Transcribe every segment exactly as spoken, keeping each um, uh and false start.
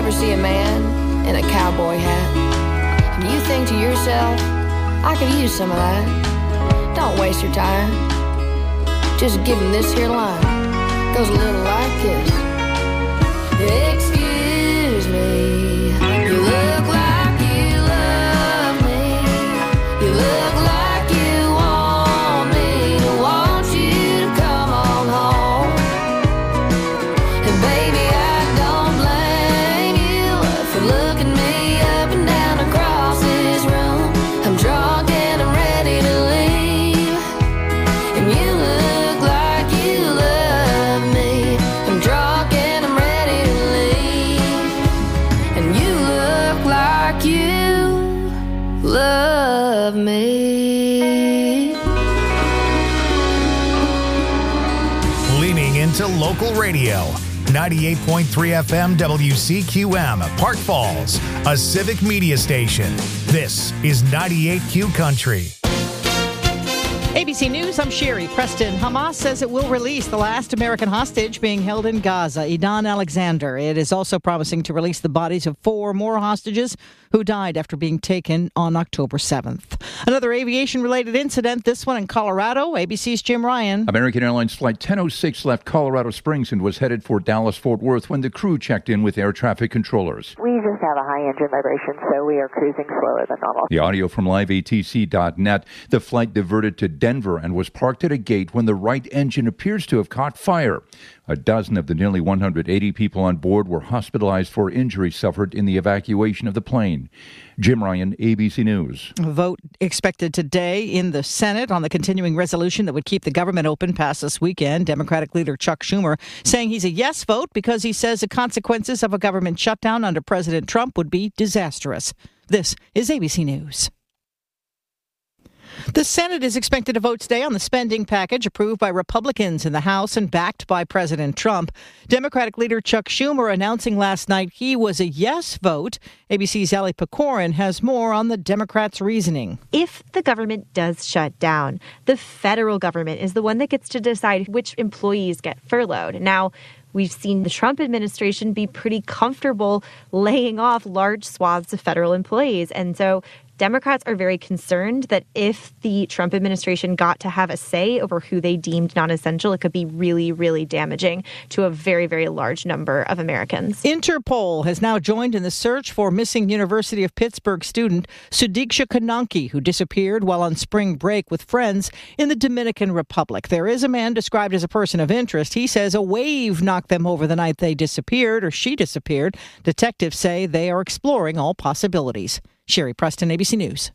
ever see a man in a cowboy hat, and you think to yourself, I could use some of that? Don't waste your time. Just give him this here line. Goes a little like this. Excuse me, you look like you love me. You look like you want me to want you to come on home. And baby, I don't blame you for looking me up and down across this room. I'm drunk and I'm ready to leave. And you look like you love me. I'm drunk and I'm ready to leave. And you look like you love me. Leaning into local radio. ninety-eight point three F M W C Q M, Park Falls, a civic media station. This is ninety-eight Q Country. A B C News, I'm Sherry Preston. Hamas says it will release the last American hostage being held in Gaza, Idan Alexander. It is also promising to release the bodies of four more hostages who died after being taken on October seventh. Another aviation-related incident, this one in Colorado. A B C's Jim Ryan. American Airlines Flight ten oh six left Colorado Springs and was headed for Dallas-Fort Worth when the crew checked in with air traffic controllers. We just have a high engine vibration, so we are cruising slower than normal. The audio from live A T C dot net. The flight diverted to Denver and was parked at a gate when the right engine appears to have caught fire. A dozen of the nearly one hundred eighty people on board were hospitalized for injuries suffered in the evacuation of the plane. Jim Ryan, A B C News. A vote expected today in the Senate on the continuing resolution that would keep the government open past this weekend. Democratic leader Chuck Schumer saying he's a yes vote because he says the consequences of a government shutdown under President Trump would be disastrous. This is A B C News. The Senate is expected to vote today on the spending package approved by Republicans in the House and backed by President Trump. Democratic leader Chuck Schumer announcing last night he was a yes vote. A B C's Ali Pecorin has more on the Democrats' reasoning. If the government does shut down, the federal government is the one that gets to decide which employees get furloughed. Now, we've seen the Trump administration be pretty comfortable laying off large swaths of federal employees. And so Democrats are very concerned that if the Trump administration got to have a say over who they deemed non-essential, it could be really, really damaging to a very, very large number of Americans. Interpol has now joined in the search for missing University of Pittsburgh student Sudiksha Kananki, who disappeared while on spring break with friends in the Dominican Republic. There is a man described as a person of interest. He says a wave knocked them over the night they disappeared, or she disappeared. Detectives say they are exploring all possibilities. Sherry Preston, A B C News.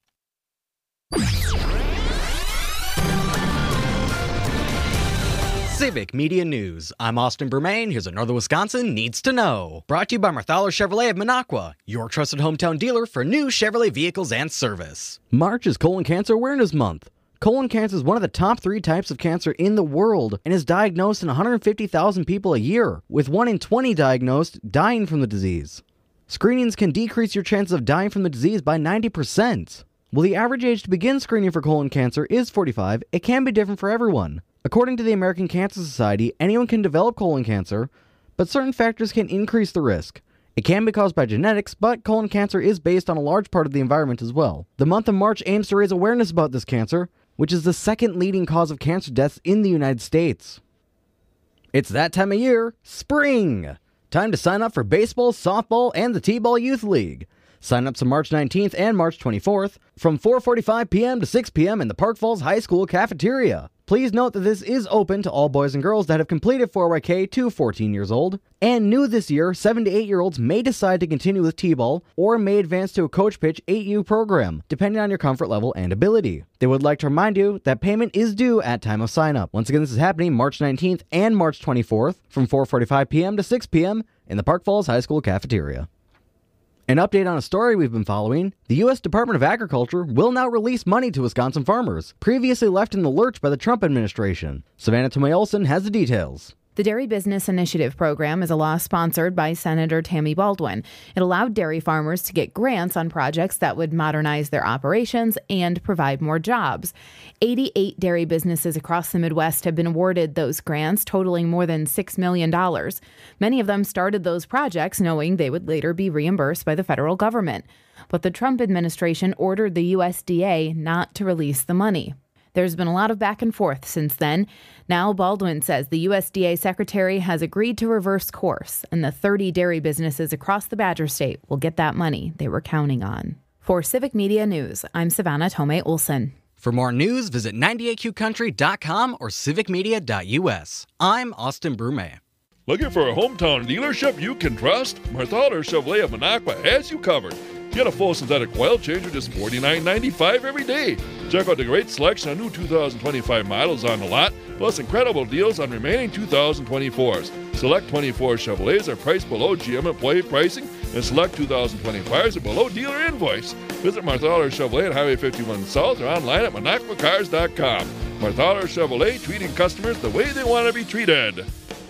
Civic Media News. I'm Austin Bermain. Here's what Northern Wisconsin needs to know. Brought to you by Marthaler Chevrolet of Minocqua, your trusted hometown dealer for new Chevrolet vehicles and service. March is Colon Cancer Awareness Month. Colon cancer is one of the top three types of cancer in the world and is diagnosed in one hundred fifty thousand people a year, with one in twenty diagnosed dying from the disease. Screenings can decrease your chances of dying from the disease by ninety percent. While the average age to begin screening for colon cancer is forty-five, it can be different for everyone. According to the American Cancer Society, anyone can develop colon cancer, but certain factors can increase the risk. It can be caused by genetics, but colon cancer is based on a large part of the environment as well. The month of March aims to raise awareness about this cancer, which is the second leading cause of cancer deaths in the United States. It's that time of year, spring! Time to sign up for baseball, softball, and the T-Ball Youth League. Sign-ups on March nineteenth and March twenty-fourth from four forty-five p.m. to six p.m. in the Park Falls High School cafeteria. Please note that this is open to all boys and girls that have completed four Y K to fourteen years old. And new this year, seven to eight year olds may decide to continue with T-ball or may advance to a Coach Pitch eight U program, depending on your comfort level and ability. They would like to remind you that payment is due at time of sign-up. Once again, this is happening March nineteenth and March twenty-fourth from four forty-five p.m. to six p.m. in the Park Falls High School cafeteria. An update on a story we've been following. The U S Department of Agriculture will now release money to Wisconsin farmers, previously left in the lurch by the Trump administration. Savannah Tomei Olson has the details. The Dairy Business Initiative program is a law sponsored by Senator Tammy Baldwin. It allowed dairy farmers to get grants on projects that would modernize their operations and provide more jobs. eighty-eight dairy businesses across the Midwest have been awarded those grants, totaling more than six million dollars. Many of them started those projects knowing they would later be reimbursed by the federal government. But the Trump administration ordered the U S D A not to release the money. There's been a lot of back and forth since then. Now Baldwin says the U S D A secretary has agreed to reverse course, and the thirty dairy businesses across the Badger State will get that money they were counting on. For Civic Media News, I'm Savannah Tomei Olson. For more news, visit ninety-eight Q country dot com or civic media dot U S. I'm Austin Brume. Looking for a hometown dealership you can trust? Marthaler Chevrolet of Minocqua has you covered. Get a full synthetic oil change for just forty-nine ninety-five every day. Check out the great selection of new two thousand twenty-five models on the lot, plus incredible deals on remaining two thousand twenty-fours. Select twenty-four Chevrolets are priced below G M employee pricing, and select two thousand twenty-fives are below dealer invoice. Visit Marthaler Chevrolet at Highway fifty-one South or online at minocqua cars dot com. Marthaler Chevrolet, treating customers the way they want to be treated.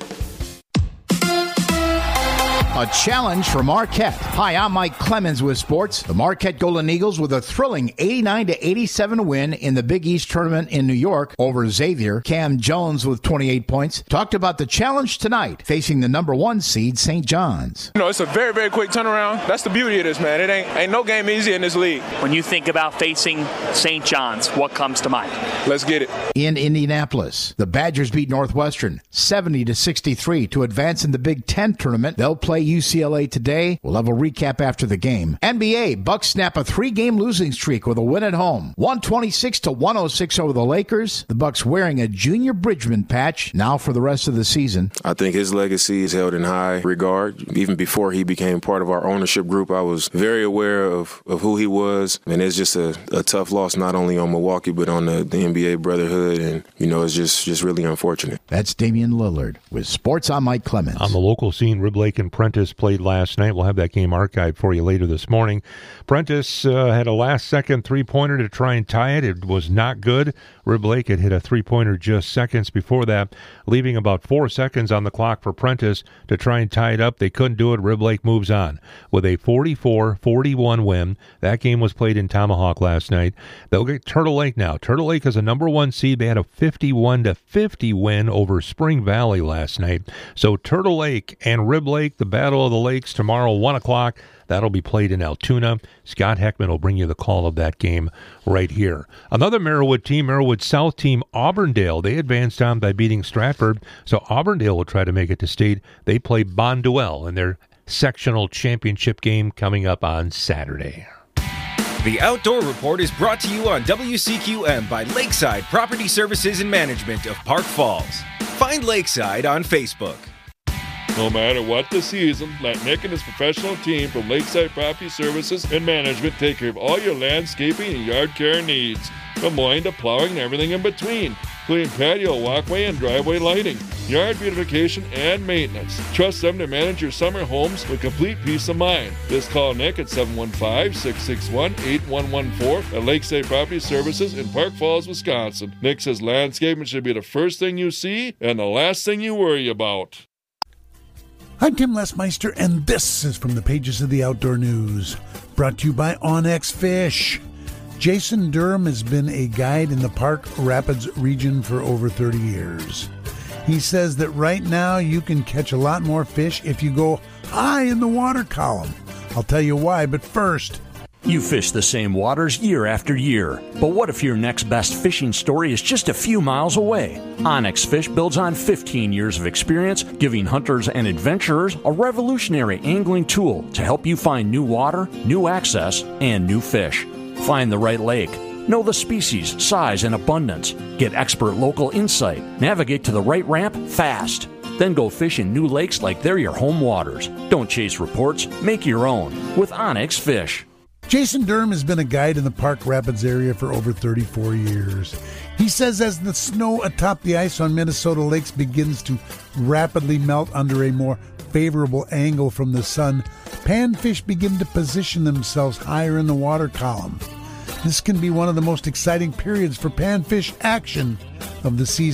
A challenge for Marquette. Hi, I'm Mike Clemens with sports. The Marquette Golden Eagles with a thrilling eighty-nine to eighty-seven win in the Big East tournament in New York over Xavier. Cam Jones with twenty-eight points talked about the challenge tonight facing the number one seed Saint John's. You know, it's a very, very quick turnaround. That's the beauty of this, man. It ain't ain't no game easy in this league. When you think about facing Saint John's, what comes to mind? Let's get it. In Indianapolis, the Badgers beat Northwestern seventy to sixty-three to advance in the Big Ten tournament. They'll play U C L A today. We'll have a recap after the game. N B A, Bucks snap a three-game losing streak with a win at home. one twenty-six to one oh six over the Lakers. The Bucks wearing a Junior Bridgman patch now for the rest of the season. I think his legacy is held in high regard. Even before he became part of our ownership group, I was very aware of, of who he was. And it's just a, a tough loss, not only on Milwaukee, but on the, the N B A brotherhood. And, you know, it's just, just really unfortunate. That's Damian Lillard with Sports. I'm Mike Clemens. On the local scene, Rib Lake and Prentice played last night. We'll have that game archived for you later this morning. Prentice uh, had a last-second three-pointer to try and tie it. It was not good. Rib Lake had hit a three-pointer just seconds before that, leaving about four seconds on the clock for Prentice to try and tie it up. They couldn't do it. Rib Lake moves on with a forty-four forty-one win. That game was played in Tomahawk last night. They'll get Turtle Lake now. Turtle Lake is a number one seed. They had a fifty-one to fifty win over Spring Valley last night. So Turtle Lake and Rib Lake, the Battle of the Lakes, tomorrow, one o'clock. That'll be played in Altoona. Scott Heckman will bring you the call of that game right here. Another Merriwood team, Merriwood South team, Auburndale. They advanced on by beating Stratford, so Auburndale will try to make it to state. They play Bonduelle in their sectional championship game coming up on Saturday. The Outdoor Report is brought to you on W C Q M by Lakeside Property Services and Management of Park Falls. Find Lakeside on Facebook. No matter what the season, let Nick and his professional team from Lakeside Property Services and Management take care of all your landscaping and yard care needs, from mowing to plowing and everything in between, including patio, walkway, and driveway lighting, yard beautification, and maintenance. Trust them to manage your summer homes with complete peace of mind. Just call Nick at seven one five, six six one, eight one one four at Lakeside Property Services in Park Falls, Wisconsin. Nick says landscaping should be the first thing you see and the last thing you worry about. I'm Tim Lesmeister, and this is from the pages of the Outdoor News, brought to you by Onyx Fish. Jason Durham has been a guide in the Park Rapids region for over thirty years. He says that right now you can catch a lot more fish if you go high in the water column. I'll tell you why, but first... You fish the same waters year after year, but what if your next best fishing story is just a few miles away? Onyx Fish builds on fifteen years of experience, giving hunters and adventurers a revolutionary angling tool to help you find new water, new access, and new fish. Find the right lake. Know the species, size, and abundance. Get expert local insight. Navigate to the right ramp fast. Then go fish in new lakes like they're your home waters. Don't chase reports. Make your own with Onyx Fish. Jason Durham has been a guide in the Park Rapids area for over thirty-four years. He says as the snow atop the ice on Minnesota lakes begins to rapidly melt under a more favorable angle from the sun, panfish begin to position themselves higher in the water column. This can be one of the most exciting periods for panfish action of the season.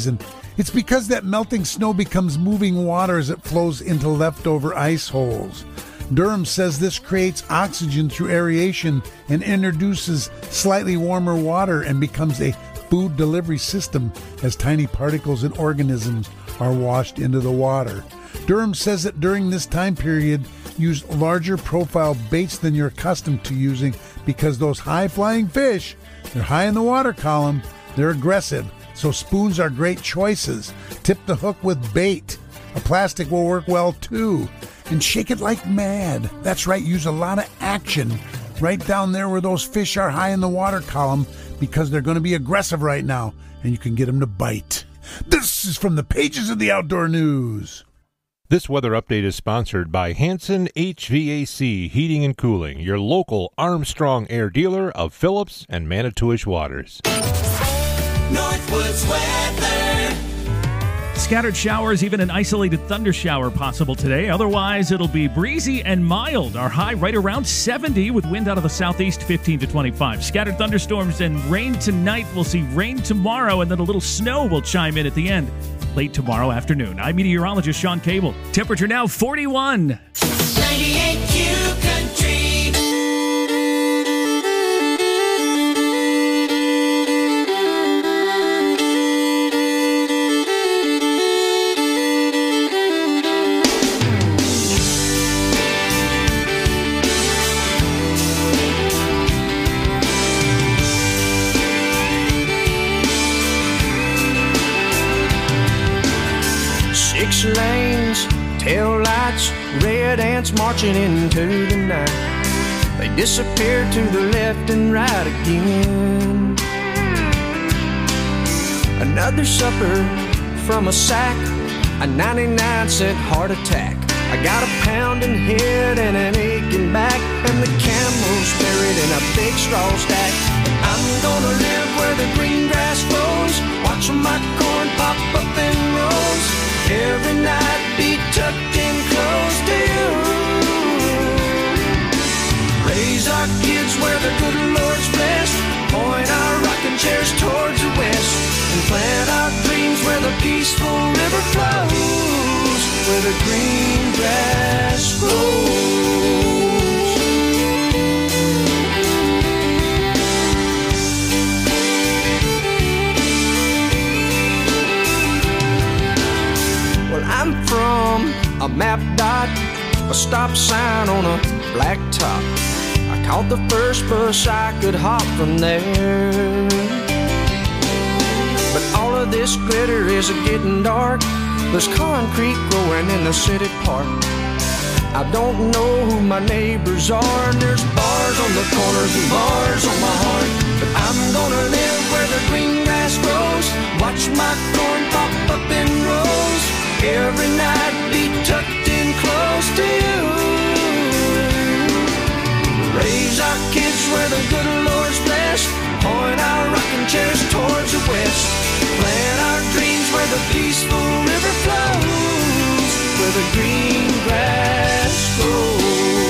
It's because that melting snow becomes moving water as it flows into leftover ice holes. Durham says this creates oxygen through aeration and introduces slightly warmer water and becomes a food delivery system as tiny particles and organisms are washed into the water. Durham says that during this time period, use larger profile baits than you're accustomed to using because those high-flying fish, they're high in the water column, they're aggressive, so spoons are great choices. Tip the hook with bait. A plastic will work well too. And shake it like mad. That's right, use a lot of action right down there where those fish are high in the water column because they're going to be aggressive right now and you can get them to bite. This is from the pages of the Outdoor News. This weather update is sponsored by Hanson H V A C Heating and Cooling, your local Armstrong Air dealer of Phillips and Manitowish waters. Northwoods weather. Scattered showers, even an isolated thunder shower possible today. Otherwise, it'll be breezy and mild. Our high right around seventy with wind out of the southeast fifteen to twenty-five. Scattered thunderstorms and rain tonight. We'll see rain tomorrow, and then a little snow will chime in at the end late tomorrow afternoon. I'm meteorologist Sean Cable. Temperature now forty-one. ninety-eight Q Country. Six lanes, tail lights, red ants marching into the night. They disappear to the left and right again. Another supper from a sack, a ninety-nine cent heart attack. I got a pounding head and an aching back, and the camel's buried in a big straw stack. I'm gonna live where the green grass grows, watching my corn pop up in rows. Every night be tucked in close to you. Raise our kids where the good Lord's blessed. Point our rocking chairs towards the west. And plant our dreams where the peaceful river flows. Where the green grass grows. Well, I'm from a map dot, a stop sign on a black top. I caught the first bus I could hop from there. But all of this glitter is a getting dark. There's concrete growing in the city park. I don't know who my neighbors are, and there's bars on the corners and bars on my heart. But I'm gonna live where the green grass grows, watch my corn pop up in rows. Every night be tucked in close to you. Raise our kids where the good Lord's blessed. Point our rocking chairs towards the west. Plant our dreams where the peaceful river flows. Where the green grass grows.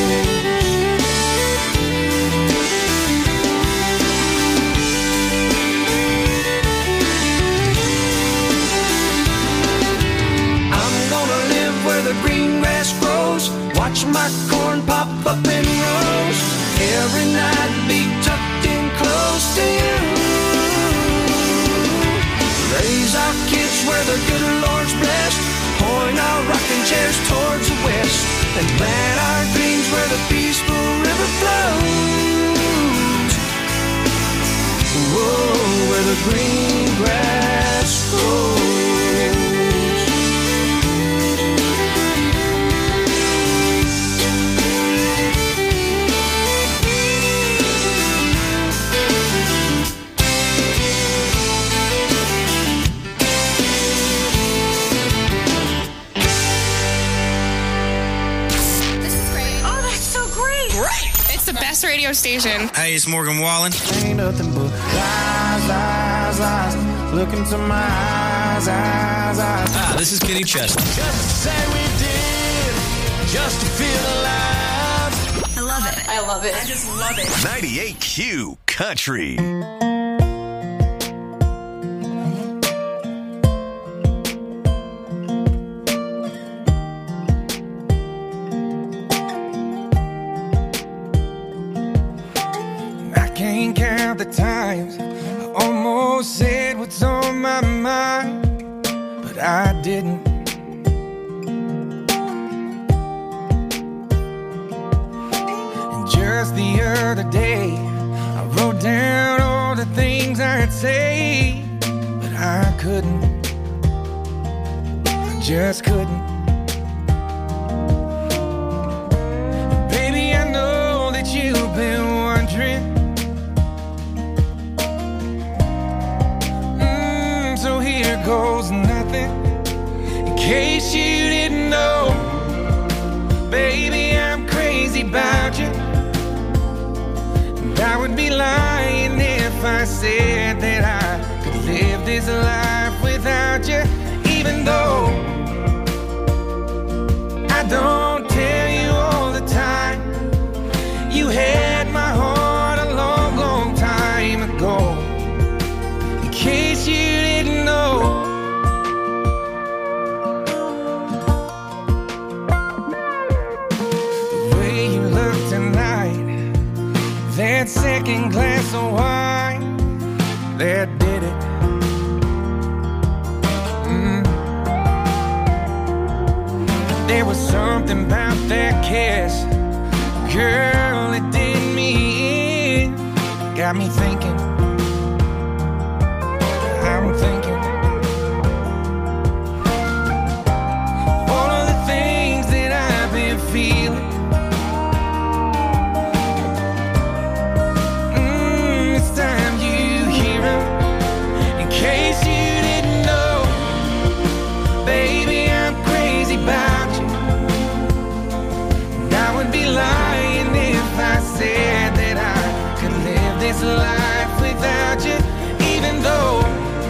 The green grass grows, watch my corn pop up in rows. Every night be tucked in close to you. Raise our kids where the good Lord's blessed. Point our rocking chairs towards the west. And plant our dreams where the peaceful river flows. Whoa, where the green grass grows. Radio station. Hey, it's Morgan Wallen. Ain't nothing but lies, lies, lies. Look into my eyes, eyes, eyes. Ah, this is Kenny Chesney. Just to say we did, just to feel alive. I love it. I love it. I just love it. ninety-eight Q Country. the times I almost said what's on my mind, but I didn't. And just the other day, I wrote down all the things I'd say, but I couldn't. I just couldn't. Baby, I know that you've been wondering. Mm, so here goes nothing. In case you didn't know, baby, I'm crazy about you. And I would be lying if I said that I could live this life without you. Even though I don't tell you all the time, you had my heart a long, long time ago. In case you didn't know. The way you look tonight, that second glass of wine, that did it. Mm. There was something about that kiss, girl, it did me in. Got me thinking, I'm thinking all of the things that I've been feeling. Mm, it's time you hear 'em. In case you didn't know, baby, I'm crazy about you. And I would be lying if I said that I could live this life without you. Even though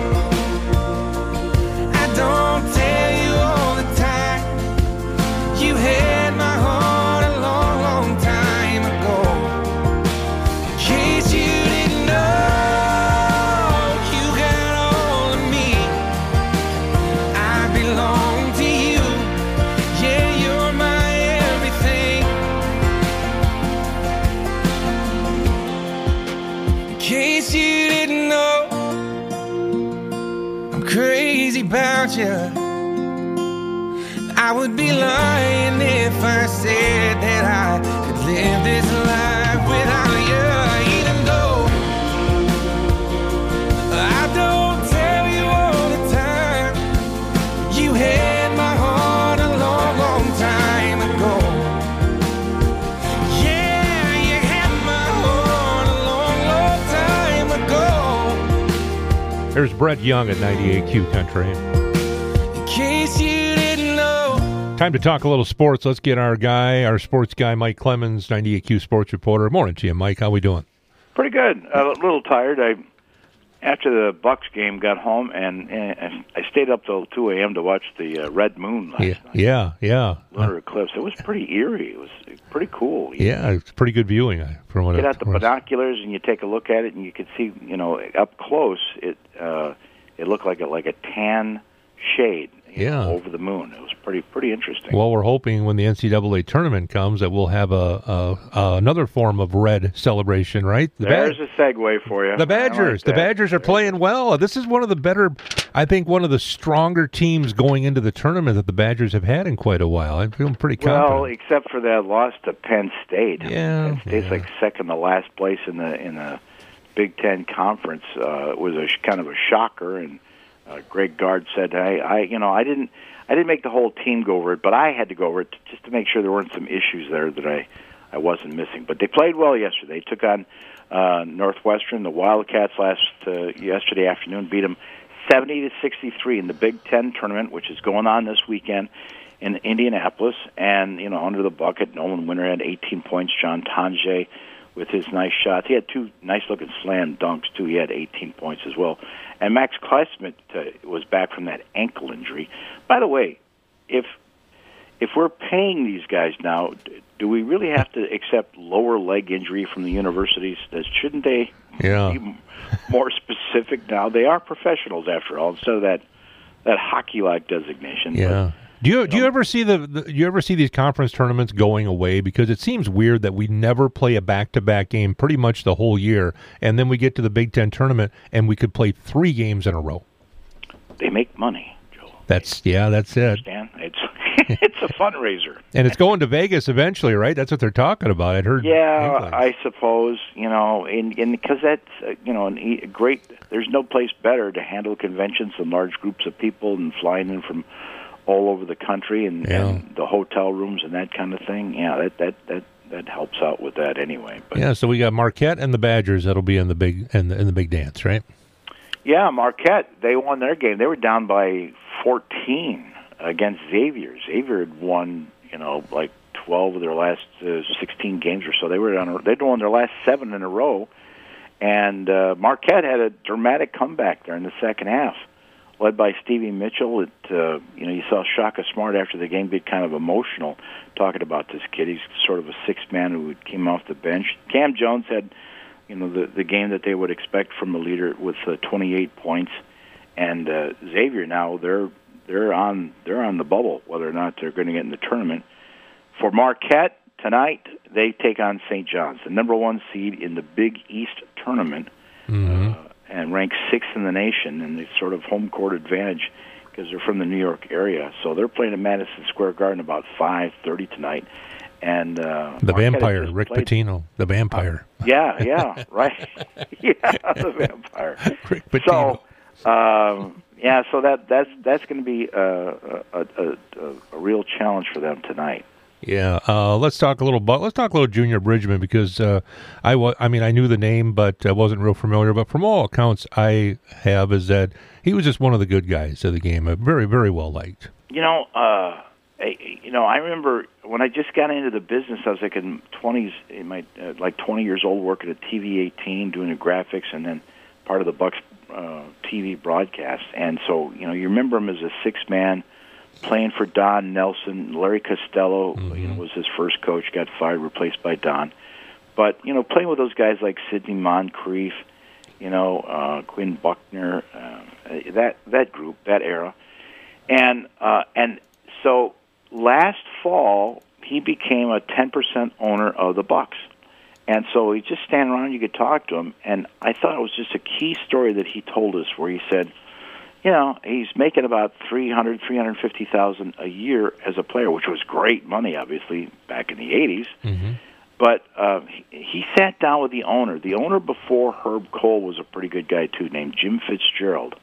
I don't tell you all the time, you had my heart a long, long time ago. In case you didn't know, you got all of me. I belong to you. Yeah, you're my everything. In case you didn't know, I'm crazy about you. I would be lying if I said that I could live this life without you. Even though I don't tell you all the time, you had my heart a long, long time ago. Yeah, you had my heart a long, long time ago. There's Brett Young at ninety-eight Q Country. In case you didn't know. Time to talk a little sports. Let's get our guy, our sports guy, Mike Clemens, ninety-eight Q sports reporter. Morning to you, Mike. How we doing? Pretty good. A little tired. I after the Bucks game got home and, and I stayed up till two a.m. to watch the uh, red moon last Yeah, night. yeah, yeah. Lunar eclipse. It was pretty eerie. It was pretty cool. You Yeah, it's pretty good viewing uh, from what get it out the was. binoculars and you take a look at it, and you could see, you know, up close. It uh, it looked like a like a tan shade. you Yeah. know, over the moon. It was pretty pretty interesting. Well, we're hoping when the N C double A tournament comes that we'll have a, a, a another form of red celebration, right? The There's a segue for you. The I Badgers. like the that. Badgers are playing well. This is one of the better, I think, one of the stronger teams going into the tournament that the Badgers have had in quite a while. I'm feeling pretty Well, confident. except for that loss to Penn State. Yeah, Penn State's like second to last place in the in the Big Ten Conference. Uh, it was a sh- kind of a shocker, and uh, Greg Gard said, "Hey, I, you know, I didn't, I didn't make the whole team go over it, but I had to go over it to, just to make sure there weren't some issues there that I, I wasn't missing." But they played well yesterday. They took on uh, Northwestern, the Wildcats, last uh, yesterday afternoon, beat them seventy to sixty-three in the Big Ten tournament, which is going on this weekend in Indianapolis. And, you know, under the bucket, Nolan Winter had eighteen points. John Tonje with his nice shots. He had two nice-looking slam dunks, too. He had eighteen points as well. And Max Klesmit uh, was back from that ankle injury. By the way, if if we're paying these guys now, do we really have to accept lower leg injury from the universities? Shouldn't they Yeah. be more specific now? They are professionals, after all, instead of that, that hockey-like designation. Yeah. Do you, you do know, you ever see the, the do you ever see these conference tournaments going away? Because it seems weird that we never play a back-to-back game pretty much the whole year, and then we get to the Big Ten tournament and we could play three games in a row. They make money, Joe. That's yeah, that's it. Understand? It's it's a fundraiser, and it's going to Vegas eventually, right? That's what they're talking about. I heard. Yeah, England. I suppose you know, in in because that's uh, you know, a great. There's no place better to handle conventions and large groups of people and flying in from all over the country and, yeah. and the hotel rooms and that kind of thing. Yeah, that that that, that helps out with that anyway. But, yeah, so we got Marquette and the Badgers that'll be in the big in the, in the big dance, right? Yeah, Marquette, they won their game. They were down by fourteen against Xavier. Xavier had won, you know, like twelve of their last uh, sixteen games or so. They were on. They'd won their last seven in a row, and uh, Marquette had a dramatic comeback there in the second half, led by Stevie Mitchell. It, uh, you know, you saw Shaka Smart after the game get kind of emotional, talking about this kid. He's sort of a sixth man who came off the bench. Cam Jones had, you know, the the game that they would expect from a leader with uh, twenty-eight points, and uh, Xavier now they're they're on they're on the bubble whether or not they're going to get in the tournament. For Marquette tonight, they take on Saint John's, the number one seed in the Big East tournament. Mm-hmm. Uh, and ranked sixth in the nation, and they sort of home court advantage because they're from the New York area. So they're playing at Madison Square Garden about five thirty tonight. And uh, the Marquette vampire, Rick played. Pitino, the vampire. Uh, yeah, yeah, right. yeah, the vampire. Rick Pitino. So, um, yeah, so that that's that's going to be a, a, a, a real challenge for them tonight. Yeah, uh, let's talk a little. But let's talk a little Junior Bridgman because uh, I wa- I mean I knew the name, but I wasn't real familiar. But from all accounts I have is that he was just one of the good guys of the game, uh, very very well liked. You know, uh, I, you know, I remember when I just got into the business. I was like in twenties, in my uh, like twenty years old, working at T V eighteen, doing the graphics, and then part of the Bucks uh, T V broadcast. And so, you know, you remember him as a six man. Playing for Don Nelson, Larry Costello, mm-hmm. you know, was his first coach. Got fired, replaced by Don. But you know, playing with those guys like Sidney Moncrief, you know, uh, Quinn Buckner, uh, that that group, that era, and uh, and so last fall he became a ten percent owner of the Bucks, and so he just stand around. You could talk to him, and I thought it was just a key story that he told us, where he said, you know, he's making about three hundred, three hundred fifty thousand a year as a player, which was great money, obviously, back in the eighties. Mm-hmm. But uh, he, he sat down with the owner. The owner before Herb Cole was a pretty good guy, too, named Jim Fitzgerald.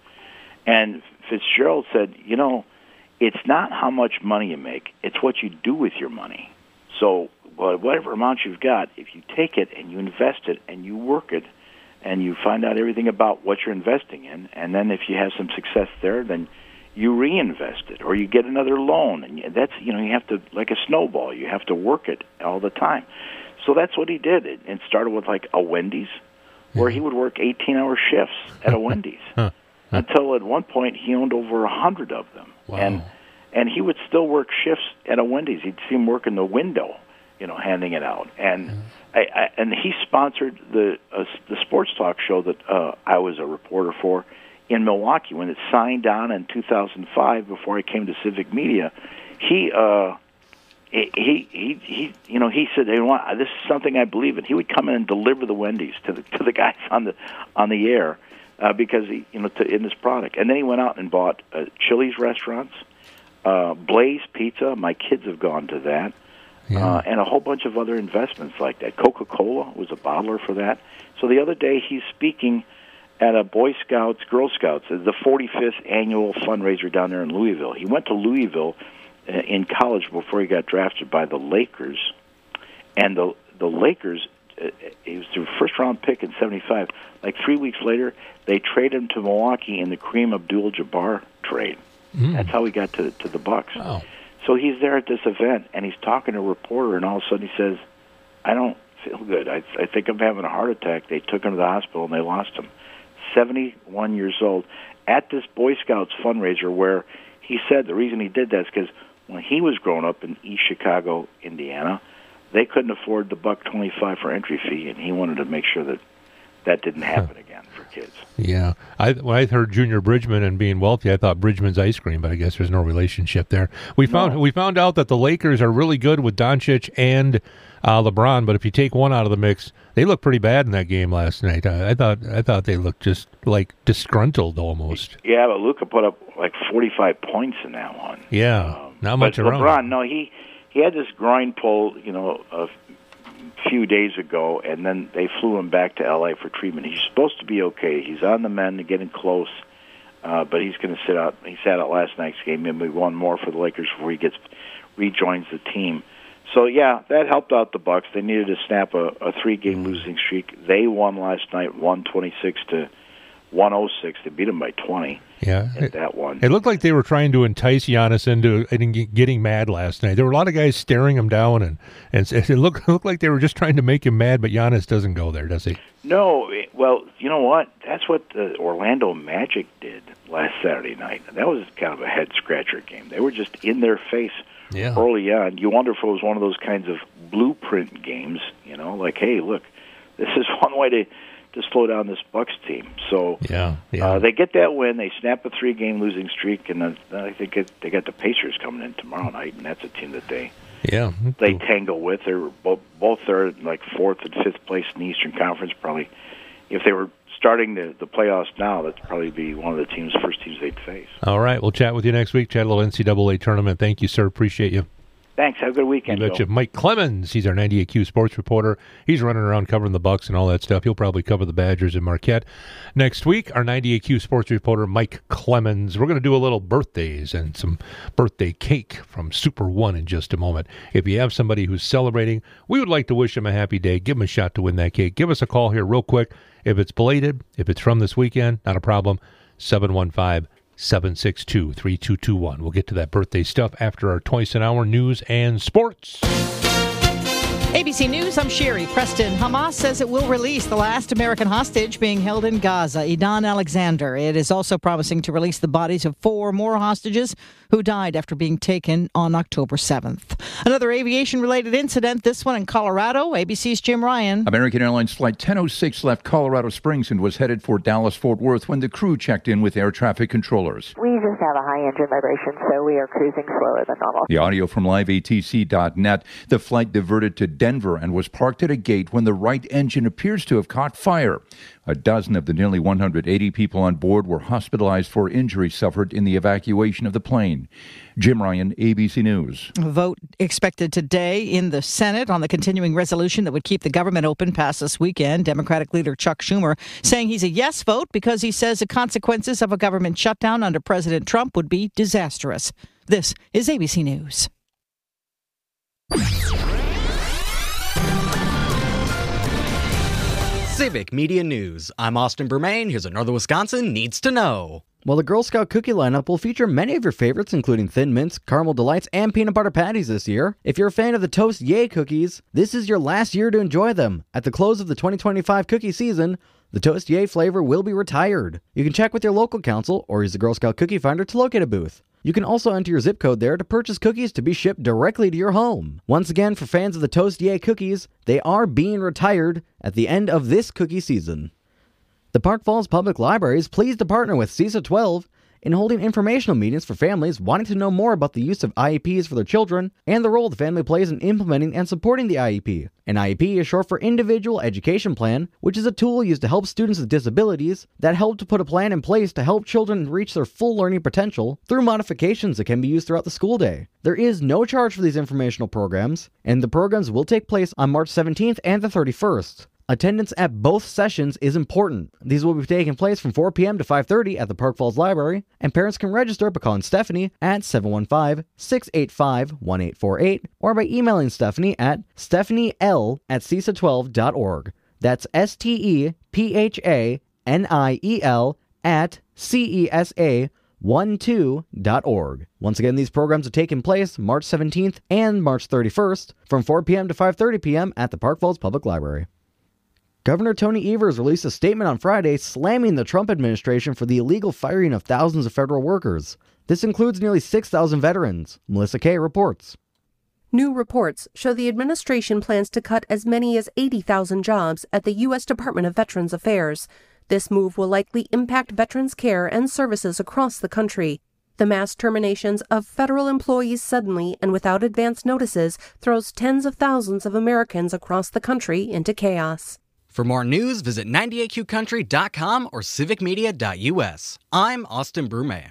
And Fitzgerald said, you know, it's not how much money you make, it's what you do with your money. So well, whatever amount you've got, if you take it and you invest it and you work it, and you find out everything about what you're investing in, and then if you have some success there, then you reinvest it, or you get another loan, and that's, you know, you have to, like a snowball, you have to work it all the time. So that's what he did. It, it started with like a Wendy's, where he would work eighteen-hour shifts at a Wendy's, huh. Huh. until at one point he owned over a hundred of them, wow. and and he would still work shifts at a Wendy's. He'd see him work in the window, you know, handing it out, and. Mm-hmm. I, I, and he sponsored the uh, the sports talk show that uh, I was a reporter for in Milwaukee when it signed on in two thousand five. Before I came to Civic Media, he uh, he, he he you know he said, "Hey, this is something I believe in." He would come in and deliver the Wendy's to the to the guys on the on the air uh, because he you know to, in this product, and then he went out and bought uh, Chili's restaurants, uh, Blaze Pizza. My kids have gone to that. Yeah. Uh, and a whole bunch of other investments like that. Coca-Cola was a bottler for that. So the other day he's speaking at a Boy Scouts, Girl Scouts, the forty-fifth annual fundraiser down there in Louisville. He went to Louisville in college before he got drafted by the Lakers. And the the Lakers, he was the first-round pick in seventy-five. Like three weeks later, they traded him to Milwaukee in the Kareem Abdul-Jabbar trade. Mm. That's how he got to, to the Bucks. Wow. So he's there at this event, and he's talking to a reporter, and all of a sudden he says, I don't feel good. I, I think I'm having a heart attack. They took him to the hospital, and they lost him. seventy-one years old, at this Boy Scouts fundraiser where he said the reason he did that is because when he was growing up in East Chicago, Indiana, they couldn't afford the buck twenty-five for entry fee, and he wanted to make sure that that didn't happen again for kids. Yeah. I when I heard Junior Bridgman and being wealthy, I thought Bridgman's ice cream, but I guess there's no relationship there. We found No. we found out that the Lakers are really good with Doncic and uh, LeBron, but if you take one out of the mix, they look pretty bad in that game last night. I, I thought I thought they looked just like disgruntled almost. Yeah, but Luka put up like forty-five points in that one. Yeah. Um, not much but around. LeBron, no, he he had this groin pull, you know, a few days ago, and then they flew him back to L A for treatment. He's supposed to be okay. He's on the mend, getting close, uh, but he's going to sit out. He sat out last night's game, maybe one more for the Lakers before he gets rejoins the team. So yeah, that helped out the Bucks. They needed to snap a, a three-game losing streak. They won last night, one twenty-six to one oh six. They beat them by twenty. Yeah, at that one. It looked like they were trying to entice Giannis into, into getting mad last night. There were a lot of guys staring him down, and, and it looked, looked like they were just trying to make him mad, but Giannis doesn't go there, does he? No, it- well, you know what? That's what the Orlando Magic did last Saturday night. That was kind of a head-scratcher game. They were just in their face Yeah. early on. You wonder if it was one of those kinds of blueprint games, you know, like, hey, look, this is one way to, to slow down this Bucks team. So Yeah, yeah. uh, they get that win. They snap a three-game losing streak, and then I think it, they got the Pacers coming in tomorrow night, and that's a team that they Yeah. they tangle with. They're both both are like fourth and fifth place in the Eastern Conference. Probably, if they were starting the the playoffs now, that'd probably be one of the teams, first teams they'd face. All right, we'll chat with you next week. Chat a little N C double A tournament. Thank you, sir. Appreciate you. Thanks. Have a good weekend. You betcha. Joe. Mike Clemens, he's our ninety-eight Q sports reporter. He's running around covering the Bucks and all that stuff. He'll probably cover the Badgers and Marquette next week. Our ninety-eight Q sports reporter, Mike Clemens. We're going to do a little birthdays and some birthday cake from Super One in just a moment. If you have somebody who's celebrating, we would like to wish them a happy day. Give them a shot to win that cake. Give us a call here real quick. If it's belated, if it's from this weekend, not a problem. seven one five, seven six two, three two two one. We'll get to that birthday stuff after our twice an hour news and sports. A B C News, I'm Sherry Preston. Hamas says it will release the last American hostage being held in Gaza, Idan Alexander. It is also promising to release the bodies of four more hostages who died after being taken on October seventh. Another aviation-related incident, this one in Colorado. A B C's Jim Ryan. American Airlines Flight ten oh six left Colorado Springs and was headed for Dallas-Fort Worth when the crew checked in with air traffic controllers. We just have a high engine vibration, so we are cruising slower than normal. The audio from live A T C dot net. The flight diverted to Denver and was parked at a gate when the right engine appears to have caught fire. A dozen of the nearly one hundred eighty people on board were hospitalized for injuries suffered in the evacuation of the plane. Jim Ryan, A B C News. A vote expected today in the Senate on the continuing resolution that would keep the government open past this weekend. Democratic leader Chuck Schumer saying he's a yes vote because he says the consequences of a government shutdown under President Trump would be disastrous. This is A B C News. Civic Media News. I'm Austin Bermain. Here's what Northern Wisconsin needs to know. Well, the Girl Scout cookie lineup will feature many of your favorites, including Thin Mints, Caramel Delights, and Peanut Butter Patties this year. If you're a fan of the Toast Yay cookies, this is your last year to enjoy them. At the close of the twenty twenty-five cookie season, the Toast Yay flavor will be retired. You can check with your local council or use the Girl Scout Cookie Finder to locate a booth. You can also enter your zip code there to purchase cookies to be shipped directly to your home. Once again, for fans of the Toast Yay cookies, they are being retired at the end of this cookie season. The Park Falls Public Library is pleased to partner with C I S A twelve in holding informational meetings for families wanting to know more about the use of I E Ps for their children and the role the family plays in implementing and supporting the I E P. An I E P is short for Individual Education Plan, which is a tool used to help students with disabilities that help to put a plan in place to help children reach their full learning potential through modifications that can be used throughout the school day. There is no charge for these informational programs, and the programs will take place on March seventeenth and the thirty-first. Attendance at both sessions is important. These will be taking place from four p.m. to five thirty at the Park Falls Library, and parents can register by calling Stephanie at seven one five, six eight five, one eight four eight or by emailing Stephanie at stephaniel at c i s a twelve dot org. That's S T E P H A N I E L at C E S A twelve dot org. Once again, these programs are taking place March seventeenth and March thirty-first from four p.m. to five thirty p.m. at the Park Falls Public Library. Governor Tony Evers released a statement on Friday slamming the Trump administration for the illegal firing of thousands of federal workers. This includes nearly six thousand veterans. Melissa Kay reports. New reports show the administration plans to cut as many as eighty thousand jobs at the U S Department of Veterans Affairs. This move will likely impact veterans' care and services across the country. The mass terminations of federal employees suddenly and without advance notices throws tens of thousands of Americans across the country into chaos. For more news, visit ninety-eight Q country dot com or civic media dot U S. I'm Austin Brumet.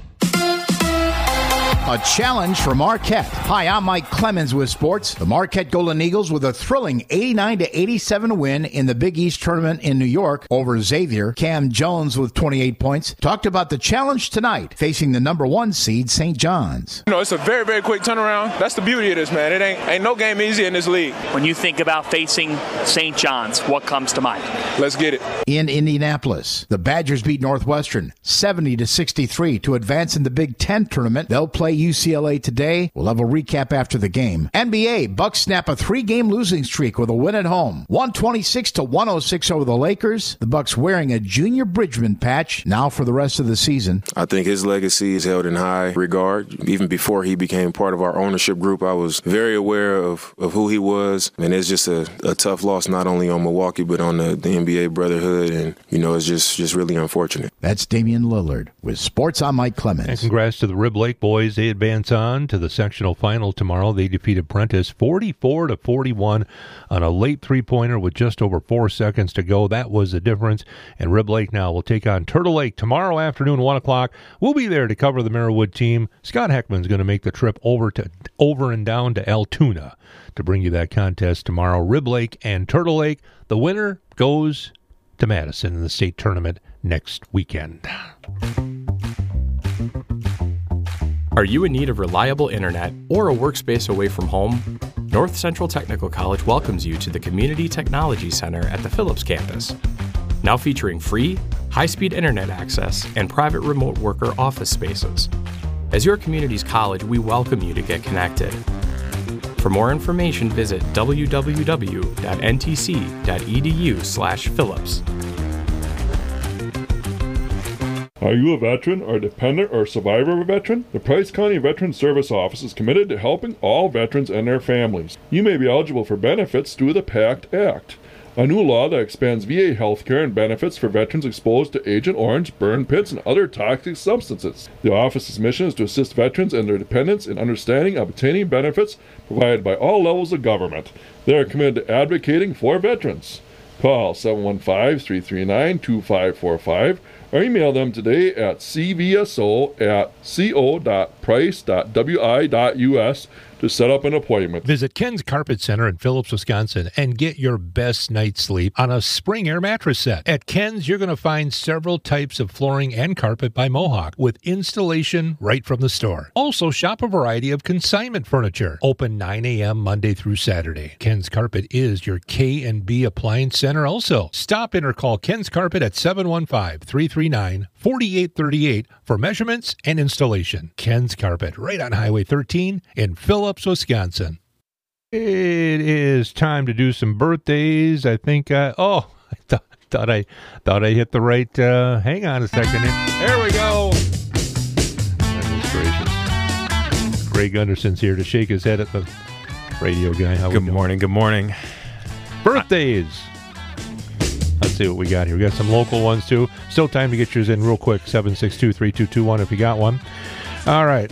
A challenge for Marquette. Hi, I'm Mike Clemens with sports. The Marquette Golden Eagles with a thrilling eighty-nine to eighty-seven win in the Big East tournament in New York over Xavier. Cam Jones with twenty-eight points talked about the challenge tonight facing the number one seed Saint John's. You know, it's a very, very quick turnaround. That's the beauty of this, man. It ain't ain't no game easy in this league. When you think about facing Saint John's, what comes to mind? Let's get it. In Indianapolis, the Badgers beat Northwestern seventy to sixty-three to advance in the Big Ten tournament. They'll play U C L A today. We'll have a recap after the game. N B A, Bucks snap a three-game losing streak with a win at home. one twenty-six to one oh six over the Lakers. The Bucks wearing a Junior Bridgman patch now for the rest of the season. I think his legacy is held in high regard. Even before he became part of our ownership group, I was very aware of, of who he was. And it's just a, a tough loss, not only on Milwaukee, but on the, the N B A brotherhood. And, you know, it's just, just really unfortunate. That's Damian Lillard with Sports. I'm Mike Clemens. And congrats to the Rib Lake boys. They advance on to the sectional final tomorrow. They defeated Prentice forty-four to forty-one on a late three-pointer with just over four seconds to go. That was the difference. And Rib Lake now will take on Turtle Lake tomorrow afternoon, one o'clock. We'll be there to cover the Merriwood team. Scott Heckman's going to make the trip over to over and down to Altoona to bring you that contest tomorrow. Rib Lake and Turtle Lake. The winner goes to Madison in the state tournament next weekend. Are you in need of reliable internet or a workspace away from home? North Central Technical College welcomes you to the Community Technology Center at the Phillips campus. Now featuring free, high-speed internet access and private remote worker office spaces. As your community's college, we welcome you to get connected. For more information, visit w w w dot n t c dot e d u slash phillips. Are you a veteran or a dependent or survivor of a veteran? The Price County Veteran Service Office is committed to helping all veterans and their families. You may be eligible for benefits through the PACT Act, a new law that expands V A health care and benefits for veterans exposed to Agent Orange, burn pits, and other toxic substances. The office's mission is to assist veterans and their dependents in understanding and obtaining benefits provided by all levels of government. They are committed to advocating for veterans. Call seven one five, three three nine, two five four five or email them today at c v s o at co dot price dot w i dot u s to set up an appointment. Visit Ken's Carpet Center in Phillips, Wisconsin, and get your best night's sleep on a Spring Air mattress set. At Ken's, you're going to find several types of flooring and carpet by Mohawk with installation right from the store. Also, shop a variety of consignment furniture. Open nine a.m. Monday through Saturday. Ken's Carpet is your K and B Appliance Center also. Stop in or call Ken's Carpet at seven one five, three three nine, four eight three eight for measurements and installation. Ken's Carpet, right on Highway thirteen in Phillips, Wisconsin. It is time to do some birthdays. I think, uh, oh, I th- thought I thought I hit the right, uh, hang on a second. There we go. Goodness gracious. Greg Gunderson's here to shake his head at the radio guy. How good morning, good morning. Birthdays. Let's see what we got here. We got some local ones, too. Still time to get yours in real quick. seven six two, three two two one if you got one. All right.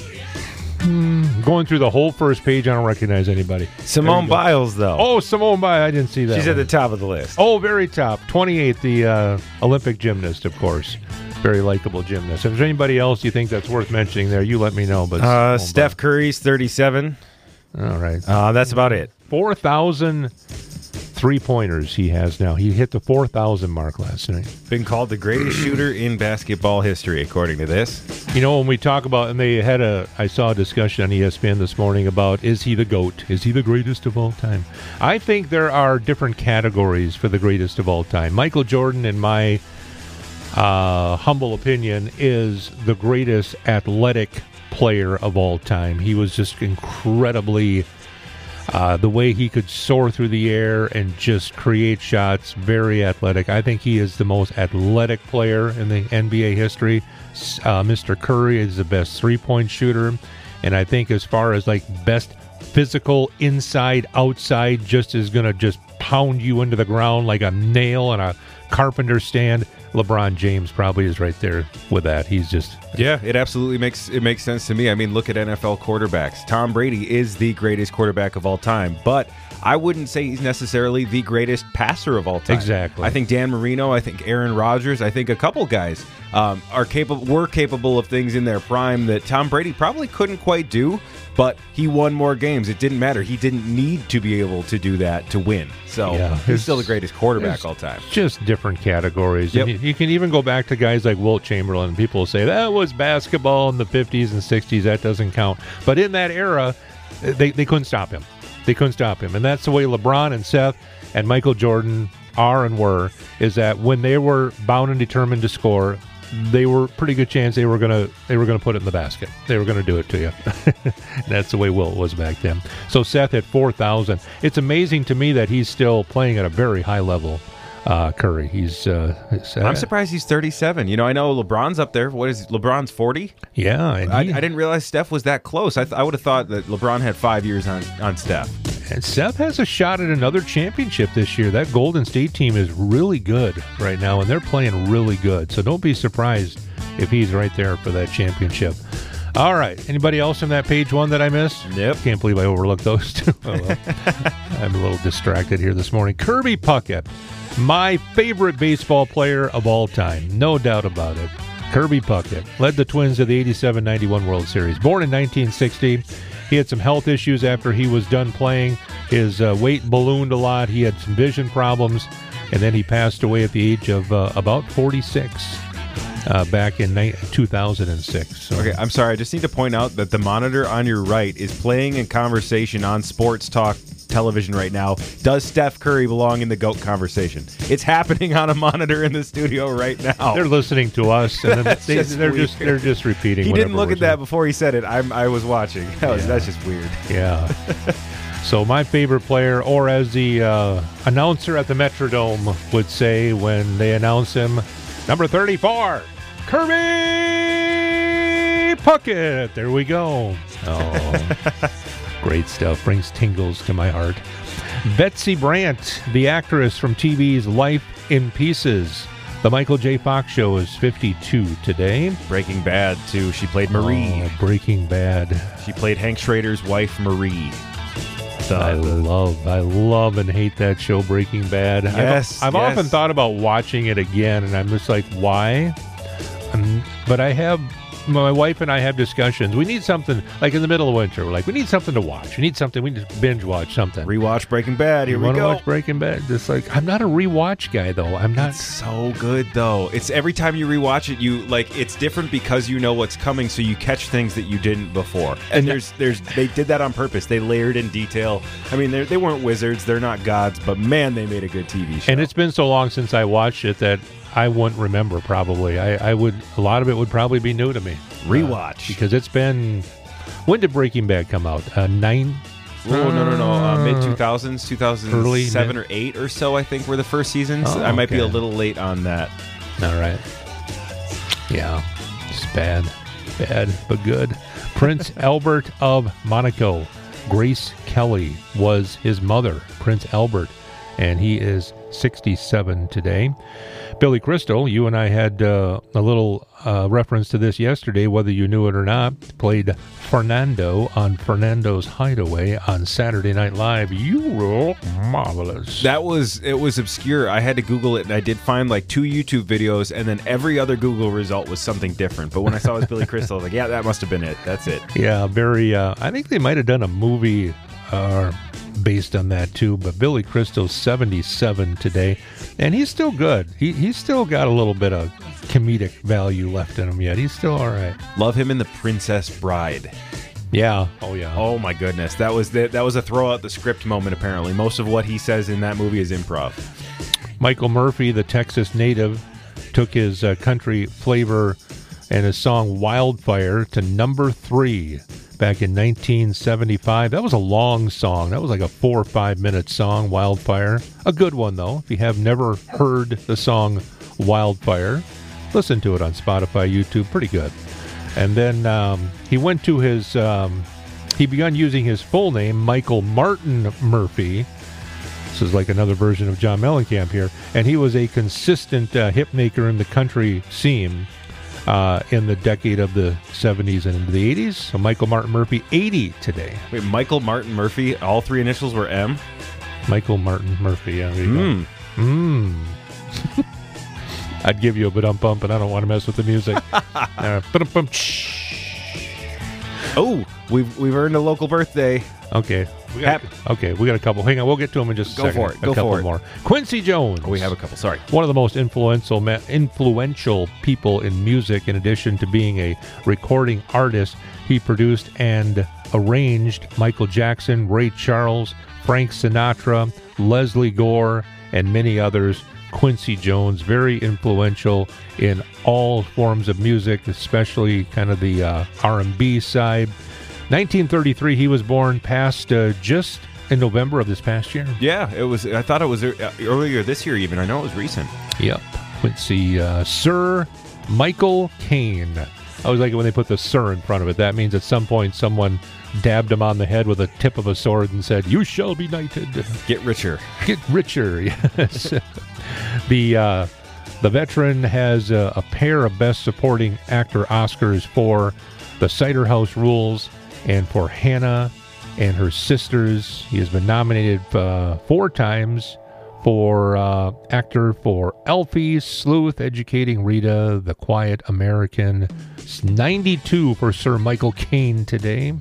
Hmm, going through the whole first page, I don't recognize anybody. Simone Biles, though. Oh, Simone Biles. I didn't see that. She's one. at the top of the list. Oh, very top. twenty-eight, the uh, Olympic gymnast, of course. Very likable gymnast. If there's anybody else you think that's worth mentioning there, you let me know. But uh, Steph Curry's thirty-seven. All right. Uh, that's about it. four thousand three-pointers he has now. He hit the four thousand mark last night. Been called the greatest shooter in basketball history, according to this. You know, when we talk about, and they had a, I saw a discussion on E S P N this morning about, is he the GOAT? Is he the greatest of all time? I think there are different categories for the greatest of all time. Michael Jordan, in my uh, humble opinion, is the greatest athletic player of all time. He was just incredibly... Uh, the way he could soar through the air and just create shots, very athletic. I think he is the most athletic player in the N B A history. Uh, Mister Curry is the best three-point shooter. And I think as far as like best physical, inside, outside, just is going to just pound you into the ground like a nail on a carpenter stand. LeBron James probably is right there with that. He's just yeah, it absolutely makes it makes sense to me. I mean, look at N F L quarterbacks. Tom Brady is the greatest quarterback of all time, but I wouldn't say he's necessarily the greatest passer of all time. Exactly. I think Dan Marino, I think Aaron Rodgers, I think a couple guys um, are capable were capable of things in their prime that Tom Brady probably couldn't quite do. But he won more games. It didn't matter. He didn't need to be able to do that to win. So Yeah, he's it's- still the greatest quarterback it's all time. Just different categories. Yep. And you, you can even go back to guys like Wilt Chamberlain. People will say that was basketball in the fifties and sixties. That doesn't count. But in that era, they, they couldn't stop him. They couldn't stop him. And that's the way LeBron and Seth and Michael Jordan are and were, is that when they were bound and determined to score, they were pretty good chance they were gonna they were gonna put it in the basket. They were gonna do it to you. That's the way Wilt was back then. So Seth at four thousand. It's amazing to me that he's still playing at a very high level. Uh, Curry, he's. Uh, he's uh, I'm surprised he's thirty-seven. You know, I know LeBron's up there. What is LeBron's forty? Yeah, and I, he- I didn't realize Steph was that close. I, th- I would have thought that LeBron had five years on on Steph. And Seth has a shot at another championship this year. That Golden State team is really good right now, and they're playing really good. So don't be surprised if he's right there for that championship. All right. Anybody else on that page one that I missed? Yep. Can't believe I overlooked those two. Oh, well. I'm a little distracted here this morning. Kirby Puckett, my favorite baseball player of all time. No doubt about it. Kirby Puckett led the Twins to the eighty-seven ninety-one World Series. Born in nineteen sixty. He had some health issues after he was done playing. His uh, weight ballooned a lot. He had some vision problems. And then he passed away at the age of uh, about forty-six uh, back in ni- two thousand six. So. Okay, I'm sorry. I just need to point out that the monitor on your right is playing a conversation on Sports Talk television right now. Does Steph Curry belong in the GOAT conversation? It's happening on a monitor in the studio right now. They're listening to us, and then That's they, just they're weird. just they're just repeating. He didn't whatever look we're at that before he said it. I'm, I was watching. That was, Yeah. That's just weird. Yeah. So my favorite player, or as the uh, announcer at the Metrodome would say when they announce him, number thirty-four, Kirby Puckett. There we go. Oh, great stuff. Brings tingles to my heart. Betsy Brandt, the actress from T V's Life in Pieces. The Michael J. Fox Show is fifty-two today. Breaking Bad, too. She played Marie. Oh, Breaking Bad. She played Hank Schrader's wife, Marie. The, I the- love, I love and hate that show, Breaking Bad. Yes, I've, I've yes. often thought about watching it again, and I'm just like, why? Um, but I have, my wife and I have discussions. We need something, like in the middle of winter, we're like, we need something to watch. We need something, we need to binge watch something. Rewatch Breaking Bad. Here you we want to go. watch Breaking Bad? Just like, I'm not a rewatch guy, though. I'm not. It's so good, though. It's every time you rewatch it, you like it's different because you know what's coming, so you catch things that you didn't before. And there's, there's, they did that on purpose. They layered in detail. I mean, they they weren't wizards, they're not gods, but man, they made a good T V show. And it's been so long since I watched it that I wouldn't remember. Probably, I, I would. A lot of it would probably be new to me. Rewatch uh, because it's been. When did Breaking Bad come out? Uh, nine. Oh, no, no, no. Uh, mid two thousands, two thousand seven Early, mid- or eight or so, I think, were the first seasons. Oh, I might be a okay. little late on that. All right. Yeah, it's bad, bad but good. Prince Albert of Monaco. Grace Kelly was his mother, Prince Albert, and he is sixty-seven today. Billy Crystal, you and I had uh, a little uh, reference to this yesterday, whether you knew it or not, played Fernando on Fernando's Hideaway on Saturday Night Live. You were marvelous. That was, it was obscure. I had to Google it, and I did find like two YouTube videos, and then every other Google result was something different. But when I saw it was Billy Crystal, I was like, yeah, that must have been it. That's it. Yeah, very, uh, I think they might have done a movie uh, based on that too, but Billy Crystal's seventy-seven today, and he's still good. He He's still got a little bit of comedic value left in him yet. He's still all right. Love him in The Princess Bride. Yeah. Oh, yeah. Oh, my goodness. That was the, that was a throw out the script moment, apparently. Most of what he says in that movie is improv. Michael Murphy, the Texas native, took his uh, country flavor and his song Wildfire to number three back in nineteen seventy-five. That was a long song. That was like a four or five minute song, Wildfire. A good one, though. If you have never heard the song Wildfire, listen to it on Spotify, YouTube. Pretty good. And then um, he went to his um, He began using his full name, Michael Martin Murphy. This is like another version of John Mellencamp here. And he was a consistent uh, hit maker in the country scene uh, in the decade of the seventies and into the eighties. So Michael Martin Murphy, eighty today. Wait, Michael Martin Murphy, all three initials were M? Michael Martin Murphy, yeah. There you Mm. go. Mm. I'd give you a ba-dum bump, but I don't want to mess with the music. uh, ba-dum-bum. Oh, we've we've earned a local birthday. Okay. We got, okay, we got a couple. Hang on, we'll get to them in just a Go second. for it. A Go couple for it. more. Quincy Jones. Oh, we have a couple. Sorry. One of the most influential ma- influential people in music. In addition to being a recording artist, he produced and arranged Michael Jackson, Ray Charles, Frank Sinatra, Leslie Gore, and many others. Quincy Jones, very influential in all forms of music, especially kind of the uh, R and B side. nineteen thirty-three, he was born, passed uh, just in November of this past year. Yeah, it was. I thought it was uh, earlier this year even. I know it was recent. Yep. Quincy, uh, Sir Michael Caine. I always like it when they put the Sir in front of it. That means at some point someone dabbed him on the head with a tip of a sword and said, "You shall be knighted. Get richer. Get richer." Yes. the uh, the veteran has uh, a pair of Best Supporting Actor Oscars for The Cider House Rules and for Hannah and Her Sisters. He has been nominated uh, four times for uh, actor for Elfie, Sleuth, Educating Rita, The Quiet American. It's ninety-two for Sir Michael Caine today.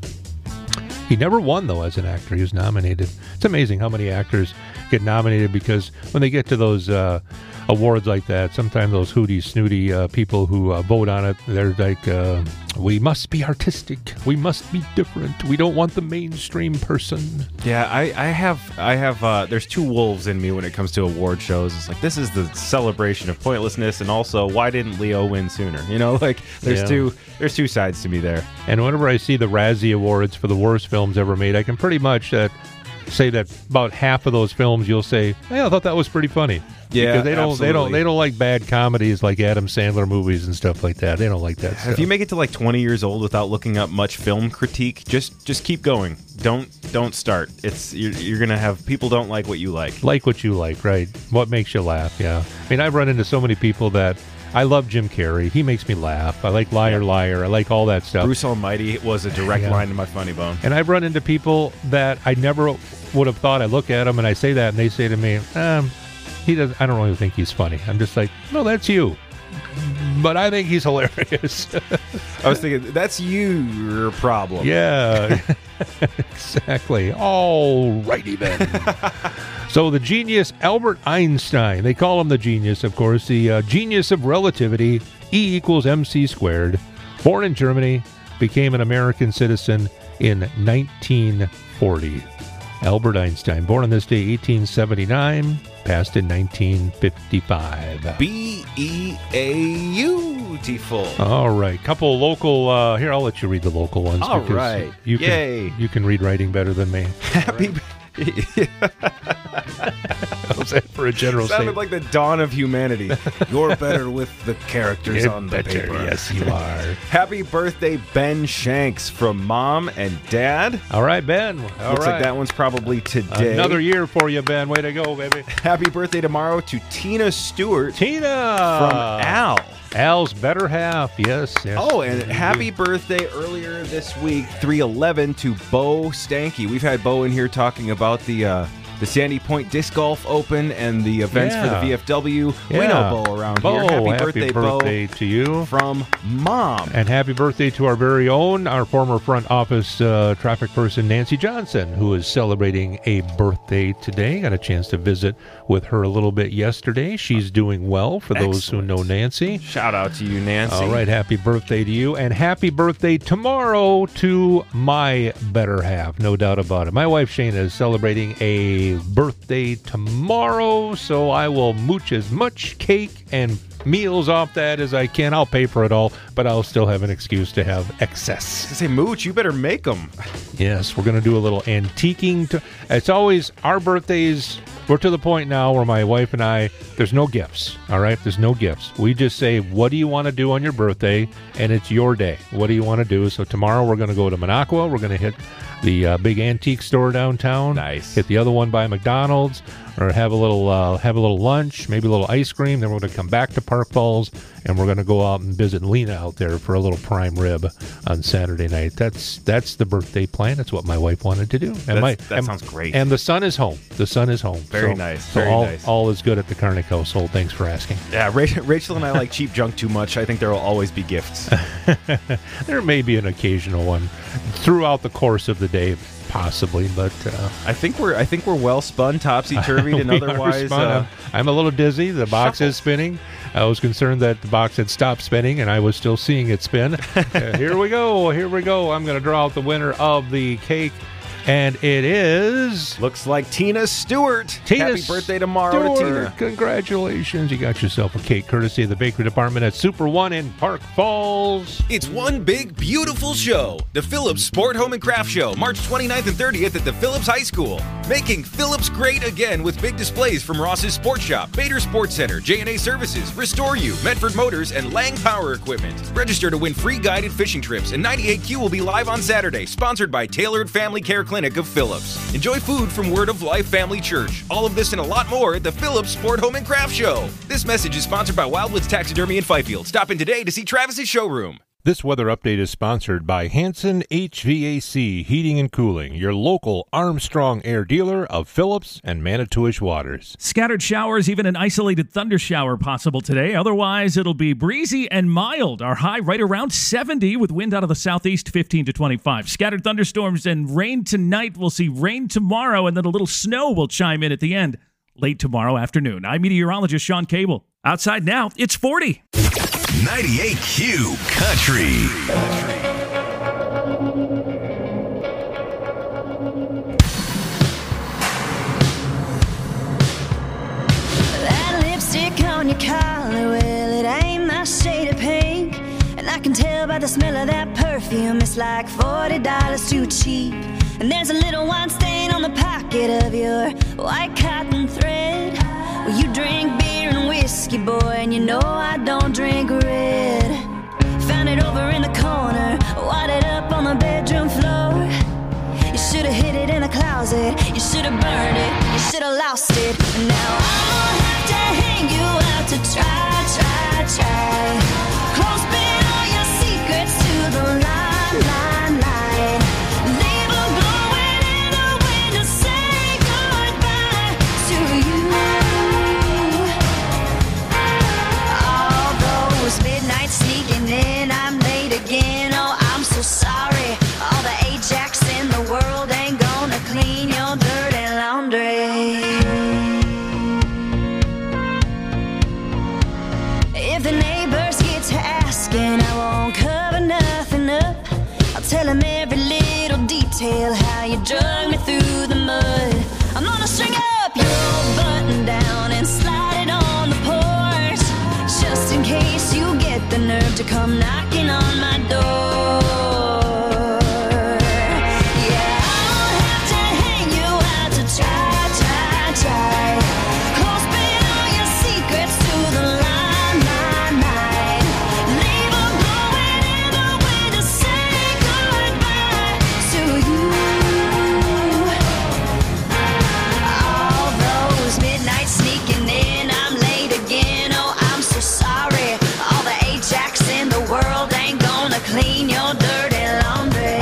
He never won, though, as an actor. He was nominated. It's amazing how many actors get nominated, because when they get to those uh, awards like that, sometimes those hooty, snooty uh, people who uh, vote on it, they're like, uh, we must be artistic. We must be different. We don't want the mainstream person. Yeah, I, I have, I have. Uh, there's two wolves in me when it comes to award shows. It's like, this is the celebration of pointlessness, and also, why didn't Leo win sooner? You know, like there's Yeah. two, there's two sides to me there. And whenever I see the Razzie Awards for the worst films ever made, I can pretty much uh, say that about half of those films you'll say, "Hey, I thought that was pretty funny." Yeah, because they don't, they don't, absolutely. they don't like bad comedies like Adam Sandler movies and stuff like that. They don't like that stuff. If you make it to like twenty years old without looking up much film critique, just just keep going. Don't don't start. It's you're, you're gonna have people don't like what you like. Like what you like, right? What makes you laugh? Yeah. I mean, I've run into so many people that I love Jim Carrey. He makes me laugh. I like Liar Liar. I like all that stuff. Bruce Almighty was a direct Yeah. line to my funny bone. And I've run into people that I never would have thought. I look at them and I say that, and they say to me, um, "He does. I don't really think he's funny." I'm just like, "No, that's you." But I think he's hilarious. I was thinking that's you, your problem. Yeah, exactly. All righty then. So the genius Albert Einstein, they call him the genius, of course, the uh, genius of relativity, E equals mc squared, born in Germany, became an American citizen in nineteen forty. Albert Einstein, born on this day, eighteen seventy-nine, passed in nineteen fifty-five. B E A beautiful. All right, couple local. Uh, here, I'll let you read the local ones. All because right. you can, Yay. You can read writing better than me. Happy. Was that for a general Sounded statement? like the dawn of humanity. You're better with the characters You're on the better, paper. yes, you are. Happy birthday, Ben Shanks, from Mom and Dad. All right, Ben. All Looks right. like that one's probably today. Another year for you, Ben. Way to go, baby. Happy birthday tomorrow to Tina Stewart. Tina! From Al. Al's better half. Yes. yes. Oh, and happy birthday earlier this week, three eleven, to Bo Stanky. We've had Bo in here talking about the uh, the Sandy Point Disc Golf Open and the events for Yeah. the V F W. Yeah. We know Bo around Bo, here. Happy, happy birthday, birthday Bo, to you. from Mom. And happy birthday to our very own, our former front office uh, traffic person, Nancy Johnson, who is celebrating a birthday today. Got a chance to visit with her a little bit yesterday. She's doing well, for those who know Nancy. Shout out to you, Nancy. All right, happy birthday to you. And happy birthday tomorrow to my better half, no doubt about it. My wife, Shana, is celebrating a birthday tomorrow, so I will mooch as much cake and meals off that as I can. I'll pay for it all, but I'll still have an excuse to have excess. I say, Mooch, you better make them. Yes, we're going to do a little antiquing. To, it's always our birthdays We're to the point now where my wife and I, there's no gifts, all right? There's no gifts. We just say, what do you want to do on your birthday? And it's your day. What do you want to do? So tomorrow we're going to go to Minocqua. We're going to hit the uh, big antique store downtown. Nice. Hit the other one by McDonald's, or have a little uh, have a little lunch, maybe a little ice cream. Then we're going to come back to Park Falls, and we're going to go out and visit Lena out there for a little prime rib on Saturday night. That's that's the birthday plan. That's what my wife wanted to do. And That's, my, that and, sounds great. And the son is home. The son is home. Very so, nice. So Very all, nice. all is good at the Karnick household. Thanks for asking. Yeah, Rachel, Rachel and I like cheap junk too much. I think there will always be gifts. There may be an occasional one throughout the course of the day, possibly, but uh, I think we're I think we're well spun, topsy turvied, and we are otherwise. spun. Uh, I'm a little dizzy. The box shuffle. is spinning. I was concerned that the box had stopped spinning, and I was still seeing it spin. uh, here we go. Here we go. I'm going to draw out the winner of the cake. And it is... Looks like Tina Stewart. Tina Happy birthday tomorrow Stewart. to Tina. Congratulations. You got yourself a cake courtesy of the bakery department at Super One in Park Falls. It's one big, beautiful show. The Phillips Sport Home and Craft Show, March twenty-ninth and thirtieth at the Phillips High School. Making Phillips great again with big displays from Ross's Sports Shop, Bader Sports Center, J and A Services, Restore You, Medford Motors, and Lang Power Equipment. Register to win free guided fishing trips, and ninety-eight Q will be live on Saturday, sponsored by Tailored Family Care Clinic of Phillips. Enjoy food from Word of Life Family Church. All of this and a lot more at the Phillips Sport Home and Craft Show. This message is sponsored by Wildwoods Taxidermy in Fifield. Stop in today to see Travis's showroom. This weather update is sponsored by Hanson H V A C Heating and Cooling, your local Armstrong Air dealer of Phillips and Manitowish Waters. Scattered showers, even an isolated thunder shower possible today. Otherwise, it'll be breezy and mild. Our high right around seventy with wind out of the southeast fifteen to twenty-five. Scattered thunderstorms and rain tonight. We'll see rain tomorrow, and then a little snow will chime in at the end late tomorrow afternoon. I'm meteorologist Sean Cable. Outside now, it's forty. ninety-eight Q Country. That lipstick on your collar, well, it ain't my shade of pink. And I can tell by the smell of that perfume, it's like forty dollars too cheap. And there's a little wine stain on the pocket of your white cotton thread. Well, you drink beer and whiskey, boy, and you know I don't drink red. Found it over in the corner, wadded up on the bedroom floor. You should've hid it in a closet, you should've burned it, you should've lost it. And now I'll have to hang you out to try, try, try. Clothespin all your secrets to the line, line, line. Leave a glowing in the wind to say goodbye to you. All those midnights sneaking in, I'm late again, oh I'm so sorry. All the Ajax in the world ain't gonna clean your dirty laundry. If the neighbors get to asking, I won't cover nothing up. I'll tell them every little detail, how you drug me through the mud. I'm gonna string up your old button down and slide it on the porch, just in case you get the nerve to come knocking on my door. Yeah, I'll have to hang you out to try, try, try. Clothespin all your secrets to the line, line, line. Leave a glowing in the wind to say goodbye to you. All those midnights sneaking in, I'm late again, oh I'm so sorry. All the Ajax in the world ain't gonna clean your dirty laundry.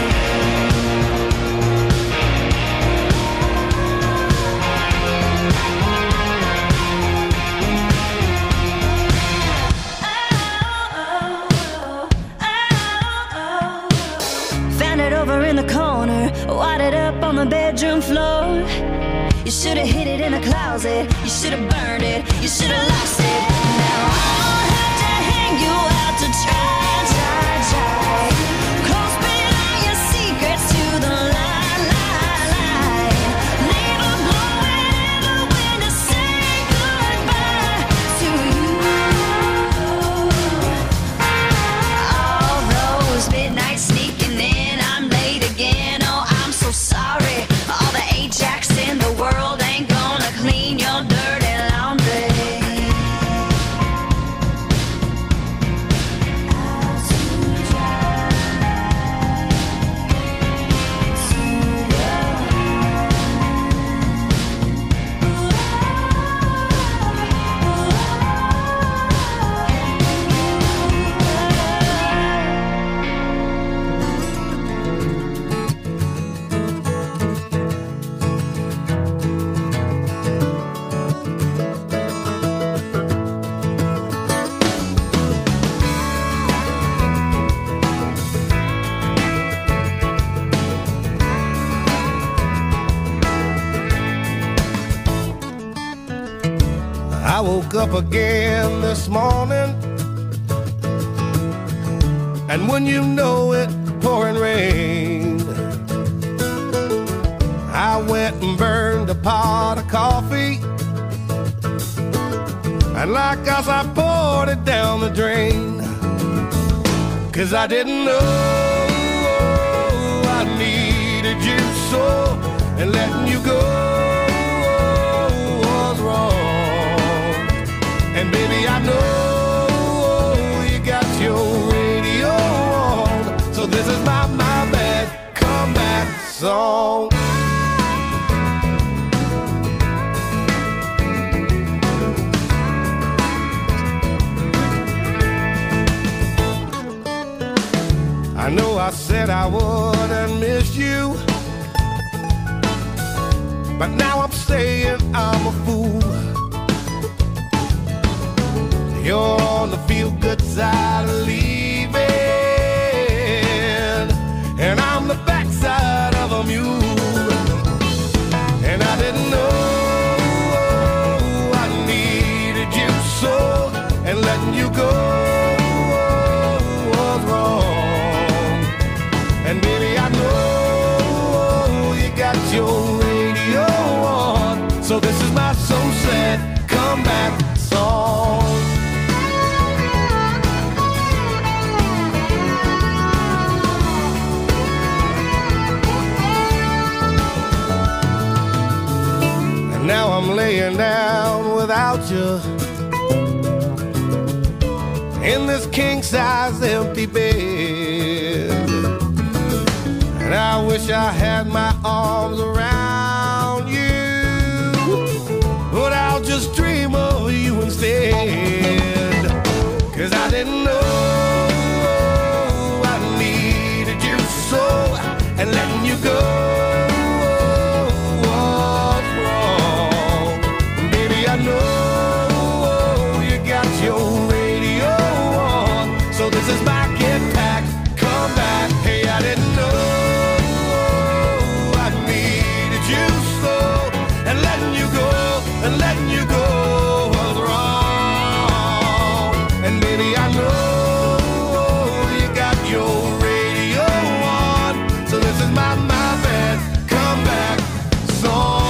Found it over in the corner, wadded up on the bedroom floor. You should've hid it in a closet, you should've burned it, you should've lost it. Now I'll have to hang you out to try, try, try. Clothespin all your secrets to the line, line, line. Leave a glowing in the wind to say goodbye to you. All those midnights sneaking in, I'm late again, oh I'm so sorry. All the Ajax in the world ain't gonna I woke up again this morning, and when you know it, pouring rain. I went and burned a pot of coffee, and like us I poured it down the drain. 'Cause I didn't know I needed you so, and letting you go was wrong. And baby, I know you got your radio on, so this is my, my bad comeback song. I know I said I wouldn't miss you, but now I'm saying I'm a fool. You're on the feel-good side of leaving, and I'm the backside of a mule. And I didn't know I needed you so, and letting you go was wrong. And baby, I know you got your radio on, so this is my so sad comeback song. And now I'm laying down without you in this king-size empty bed. And I wish I had my arms around you, but I'll just dream of you instead. 'Cause I didn't know I needed you so, and letting you go was wrong. Baby, I know you got your radio on, so this is my get back, come back. Hey, I didn't know and letting you go was wrong. And baby, I know you got your radio on, so this is my, my bad comeback song.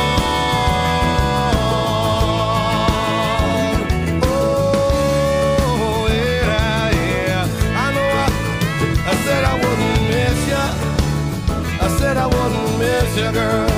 Oh, yeah, yeah. I know I, I said I wouldn't miss you. I said I wouldn't miss you, girl.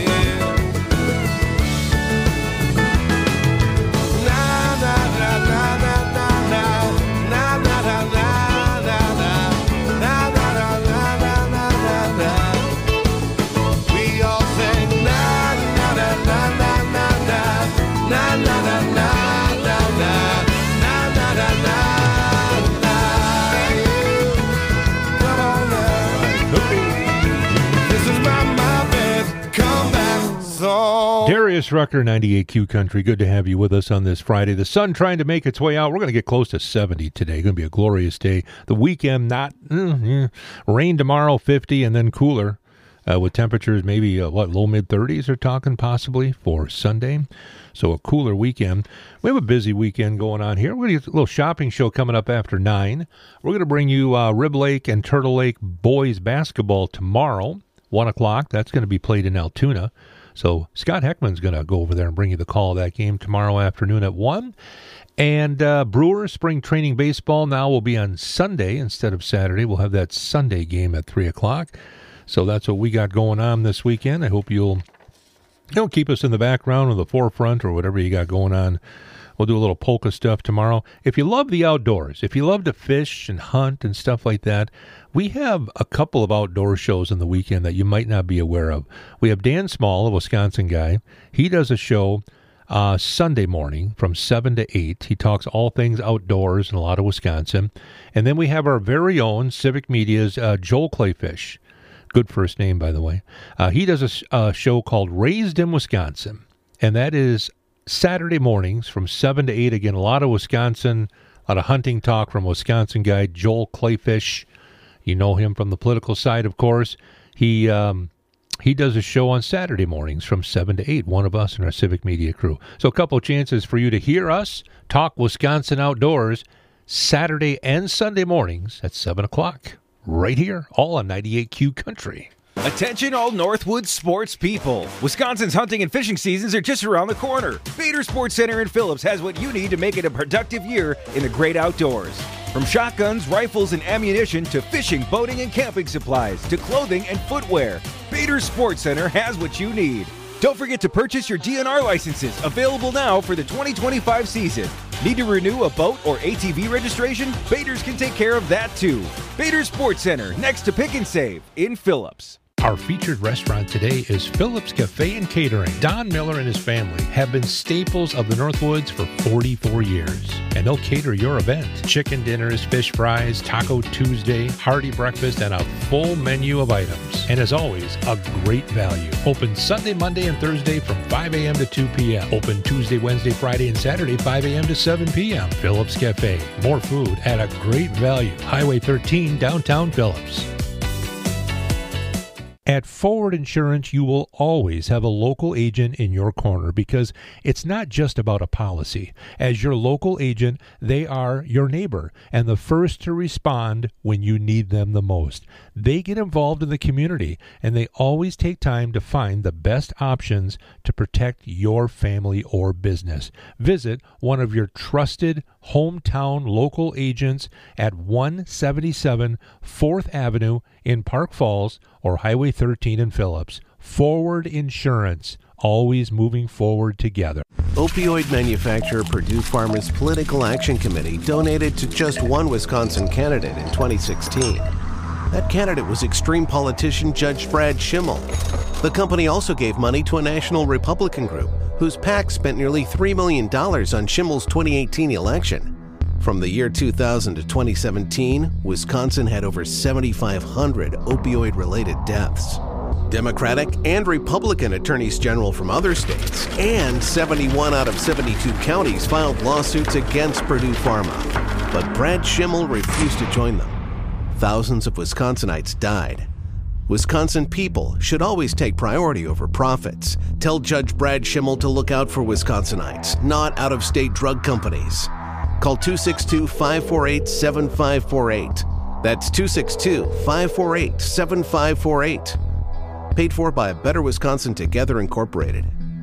Darius Rucker, ninety-eight Q Country. Good to have you with us on this Friday. The sun trying to make its way out. We're going to get close to seventy today. Going to be a glorious day. The weekend, not mm, rain tomorrow, fifty, and then cooler uh, with temperatures maybe, uh, what, low mid thirties are talking possibly for Sunday. So a cooler weekend. We have a busy weekend going on here. We're going to get a little shopping show coming up after nine. We're going to bring you uh, Rib Lake and Turtle Lake boys basketball tomorrow, one o'clock. That's going to be played in Altoona. So Scott Heckman's going to go over there and bring you the call of that game tomorrow afternoon at one. And uh, Brewers spring training baseball now will be on Sunday instead of Saturday. We'll have that Sunday game at three o'clock. So that's what we got going on this weekend. I hope you'll you know, keep us in the background or the forefront or whatever you got going on. We'll do a little polka stuff tomorrow. If you love the outdoors, if you love to fish and hunt and stuff like that, we have a couple of outdoor shows on the weekend that you might not be aware of. We have Dan Small, a Wisconsin guy. He does a show uh, Sunday morning from seven to eight. He talks all things outdoors and a lot of Wisconsin. And then we have our very own Civic Media's uh, Joel Clayfish. Good first name, by the way. Uh, he does a, a show called Raised in Wisconsin. And that is Saturday mornings from seven to eight. Again, a lot of Wisconsin, a lot of hunting talk from Wisconsin guy Joel Clayfish. You know him from the political side, of course. He um, He does a show on Saturday mornings from seven to eight, one of us in our Civic Media crew. So a couple of chances for you to hear us talk Wisconsin outdoors Saturday and Sunday mornings at seven o'clock, right here, all on ninety-eight Q Country. Attention all Northwood sports people. Wisconsin's hunting and fishing seasons are just around the corner. Bader Sports Center in Phillips has what you need to make it a productive year in the great outdoors. From shotguns, rifles, and ammunition to fishing, boating, and camping supplies to clothing and footwear, Bader Sports Center has what you need. Don't forget to purchase your D N R licenses, available now for the twenty twenty-five season. Need to renew a boat or A T V registration? Bader's can take care of that too. Bader Sports Center, next to Pick and Save in Phillips. Our featured restaurant today is Phillips Cafe and Catering. Don Miller and his family have been staples of the Northwoods for forty-four years, and they'll cater your event. Chicken dinners, fish fries, Taco Tuesday, hearty breakfast, and a full menu of items. And as always, a great value. Open Sunday, Monday, and Thursday from five a.m. to two p.m. Open Tuesday, Wednesday, Friday, and Saturday, five a.m. to seven p.m. Phillips Cafe. More food at a great value. Highway thirteen, downtown Phillips. At Forward Insurance, you will always have a local agent in your corner because it's not just about a policy. As your local agent, they are your neighbor and the first to respond when you need them the most. They get involved in the community and they always take time to find the best options to protect your family or business. Visit one of your trusted hometown local agents at one seventy-seven fourth Avenue in Park Falls or Highway thirteen in Phillips. Forward Insurance, always moving forward together. Opioid manufacturer Purdue Pharma's Political Action Committee donated to just one Wisconsin candidate in twenty sixteen. That candidate was extreme politician Judge Brad Schimmel. The company also gave money to a national Republican group whose PAC spent nearly three million dollars on Schimmel's twenty eighteen election. From the year two thousand to twenty seventeen, Wisconsin had over seventy-five hundred opioid-related deaths. Democratic and Republican attorneys general from other states and seventy-one out of seventy-two counties filed lawsuits against Purdue Pharma. But Brad Schimmel refused to join them. Thousands of Wisconsinites died. Wisconsin people should always take priority over profits. Tell Judge Brad Schimmel to look out for Wisconsinites, not out-of-state drug companies. Call two six two, five four eight, seven five four eight. That's two six two, five four eight, seven five four eight. Paid for by Better Wisconsin Together Incorporated.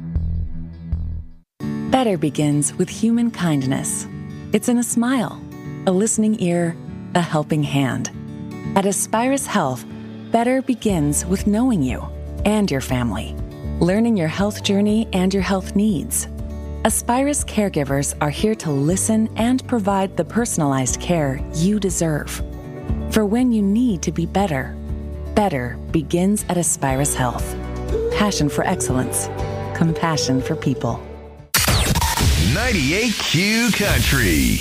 Better begins with human kindness. It's in a smile, a listening ear, a helping hand. At Aspirus Health, better begins with knowing you and your family, learning your health journey and your health needs. Aspirus caregivers are here to listen and provide the personalized care you deserve. For when you need to be better, better begins at Aspirus Health. Passion for excellence, compassion for people. ninety-eight Q Country.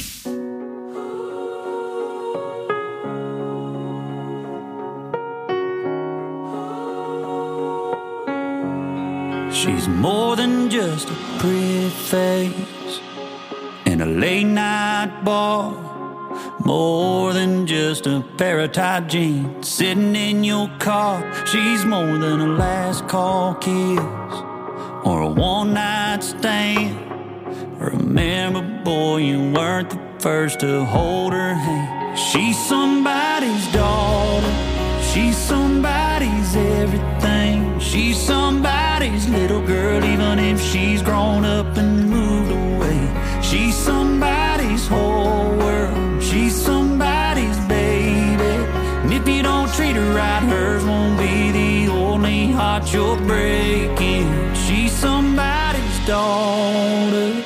She's more than just a pretty face in a late night bar, more than just a pair of tight jeans sitting in your car. She's more than a last call kiss or a one night stand. Remember, boy, you weren't the first to hold her hand. She's somebody's daughter, she's somebody's everything. She's somebody's little girl, even if she's grown up and moved away. She's somebody's whole world, she's somebody's baby. And if you don't treat her right, hers won't be the only heart you're breaking. She's somebody's daughter.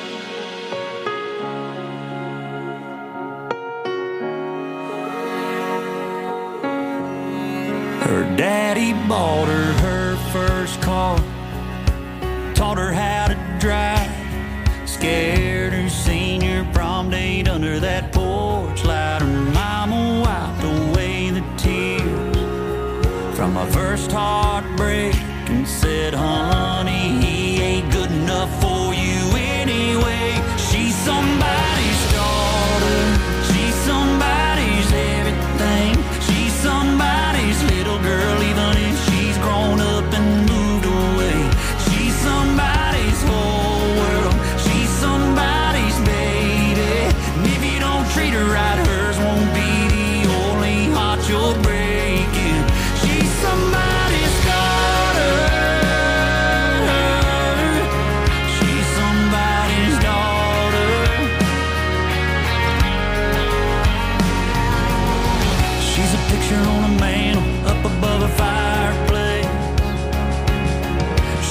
Her daddy bought her her first car, taught her how to drive, scared her senior prom date under that porch light. Her mama wiped away the tears from my first heartbreak and said, honey, he ain't good enough for you anyway. She's somebody's daughter, she's somebody's everything. She's somebody's little girl, even if she's grown up and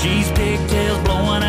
She's pigtails blowing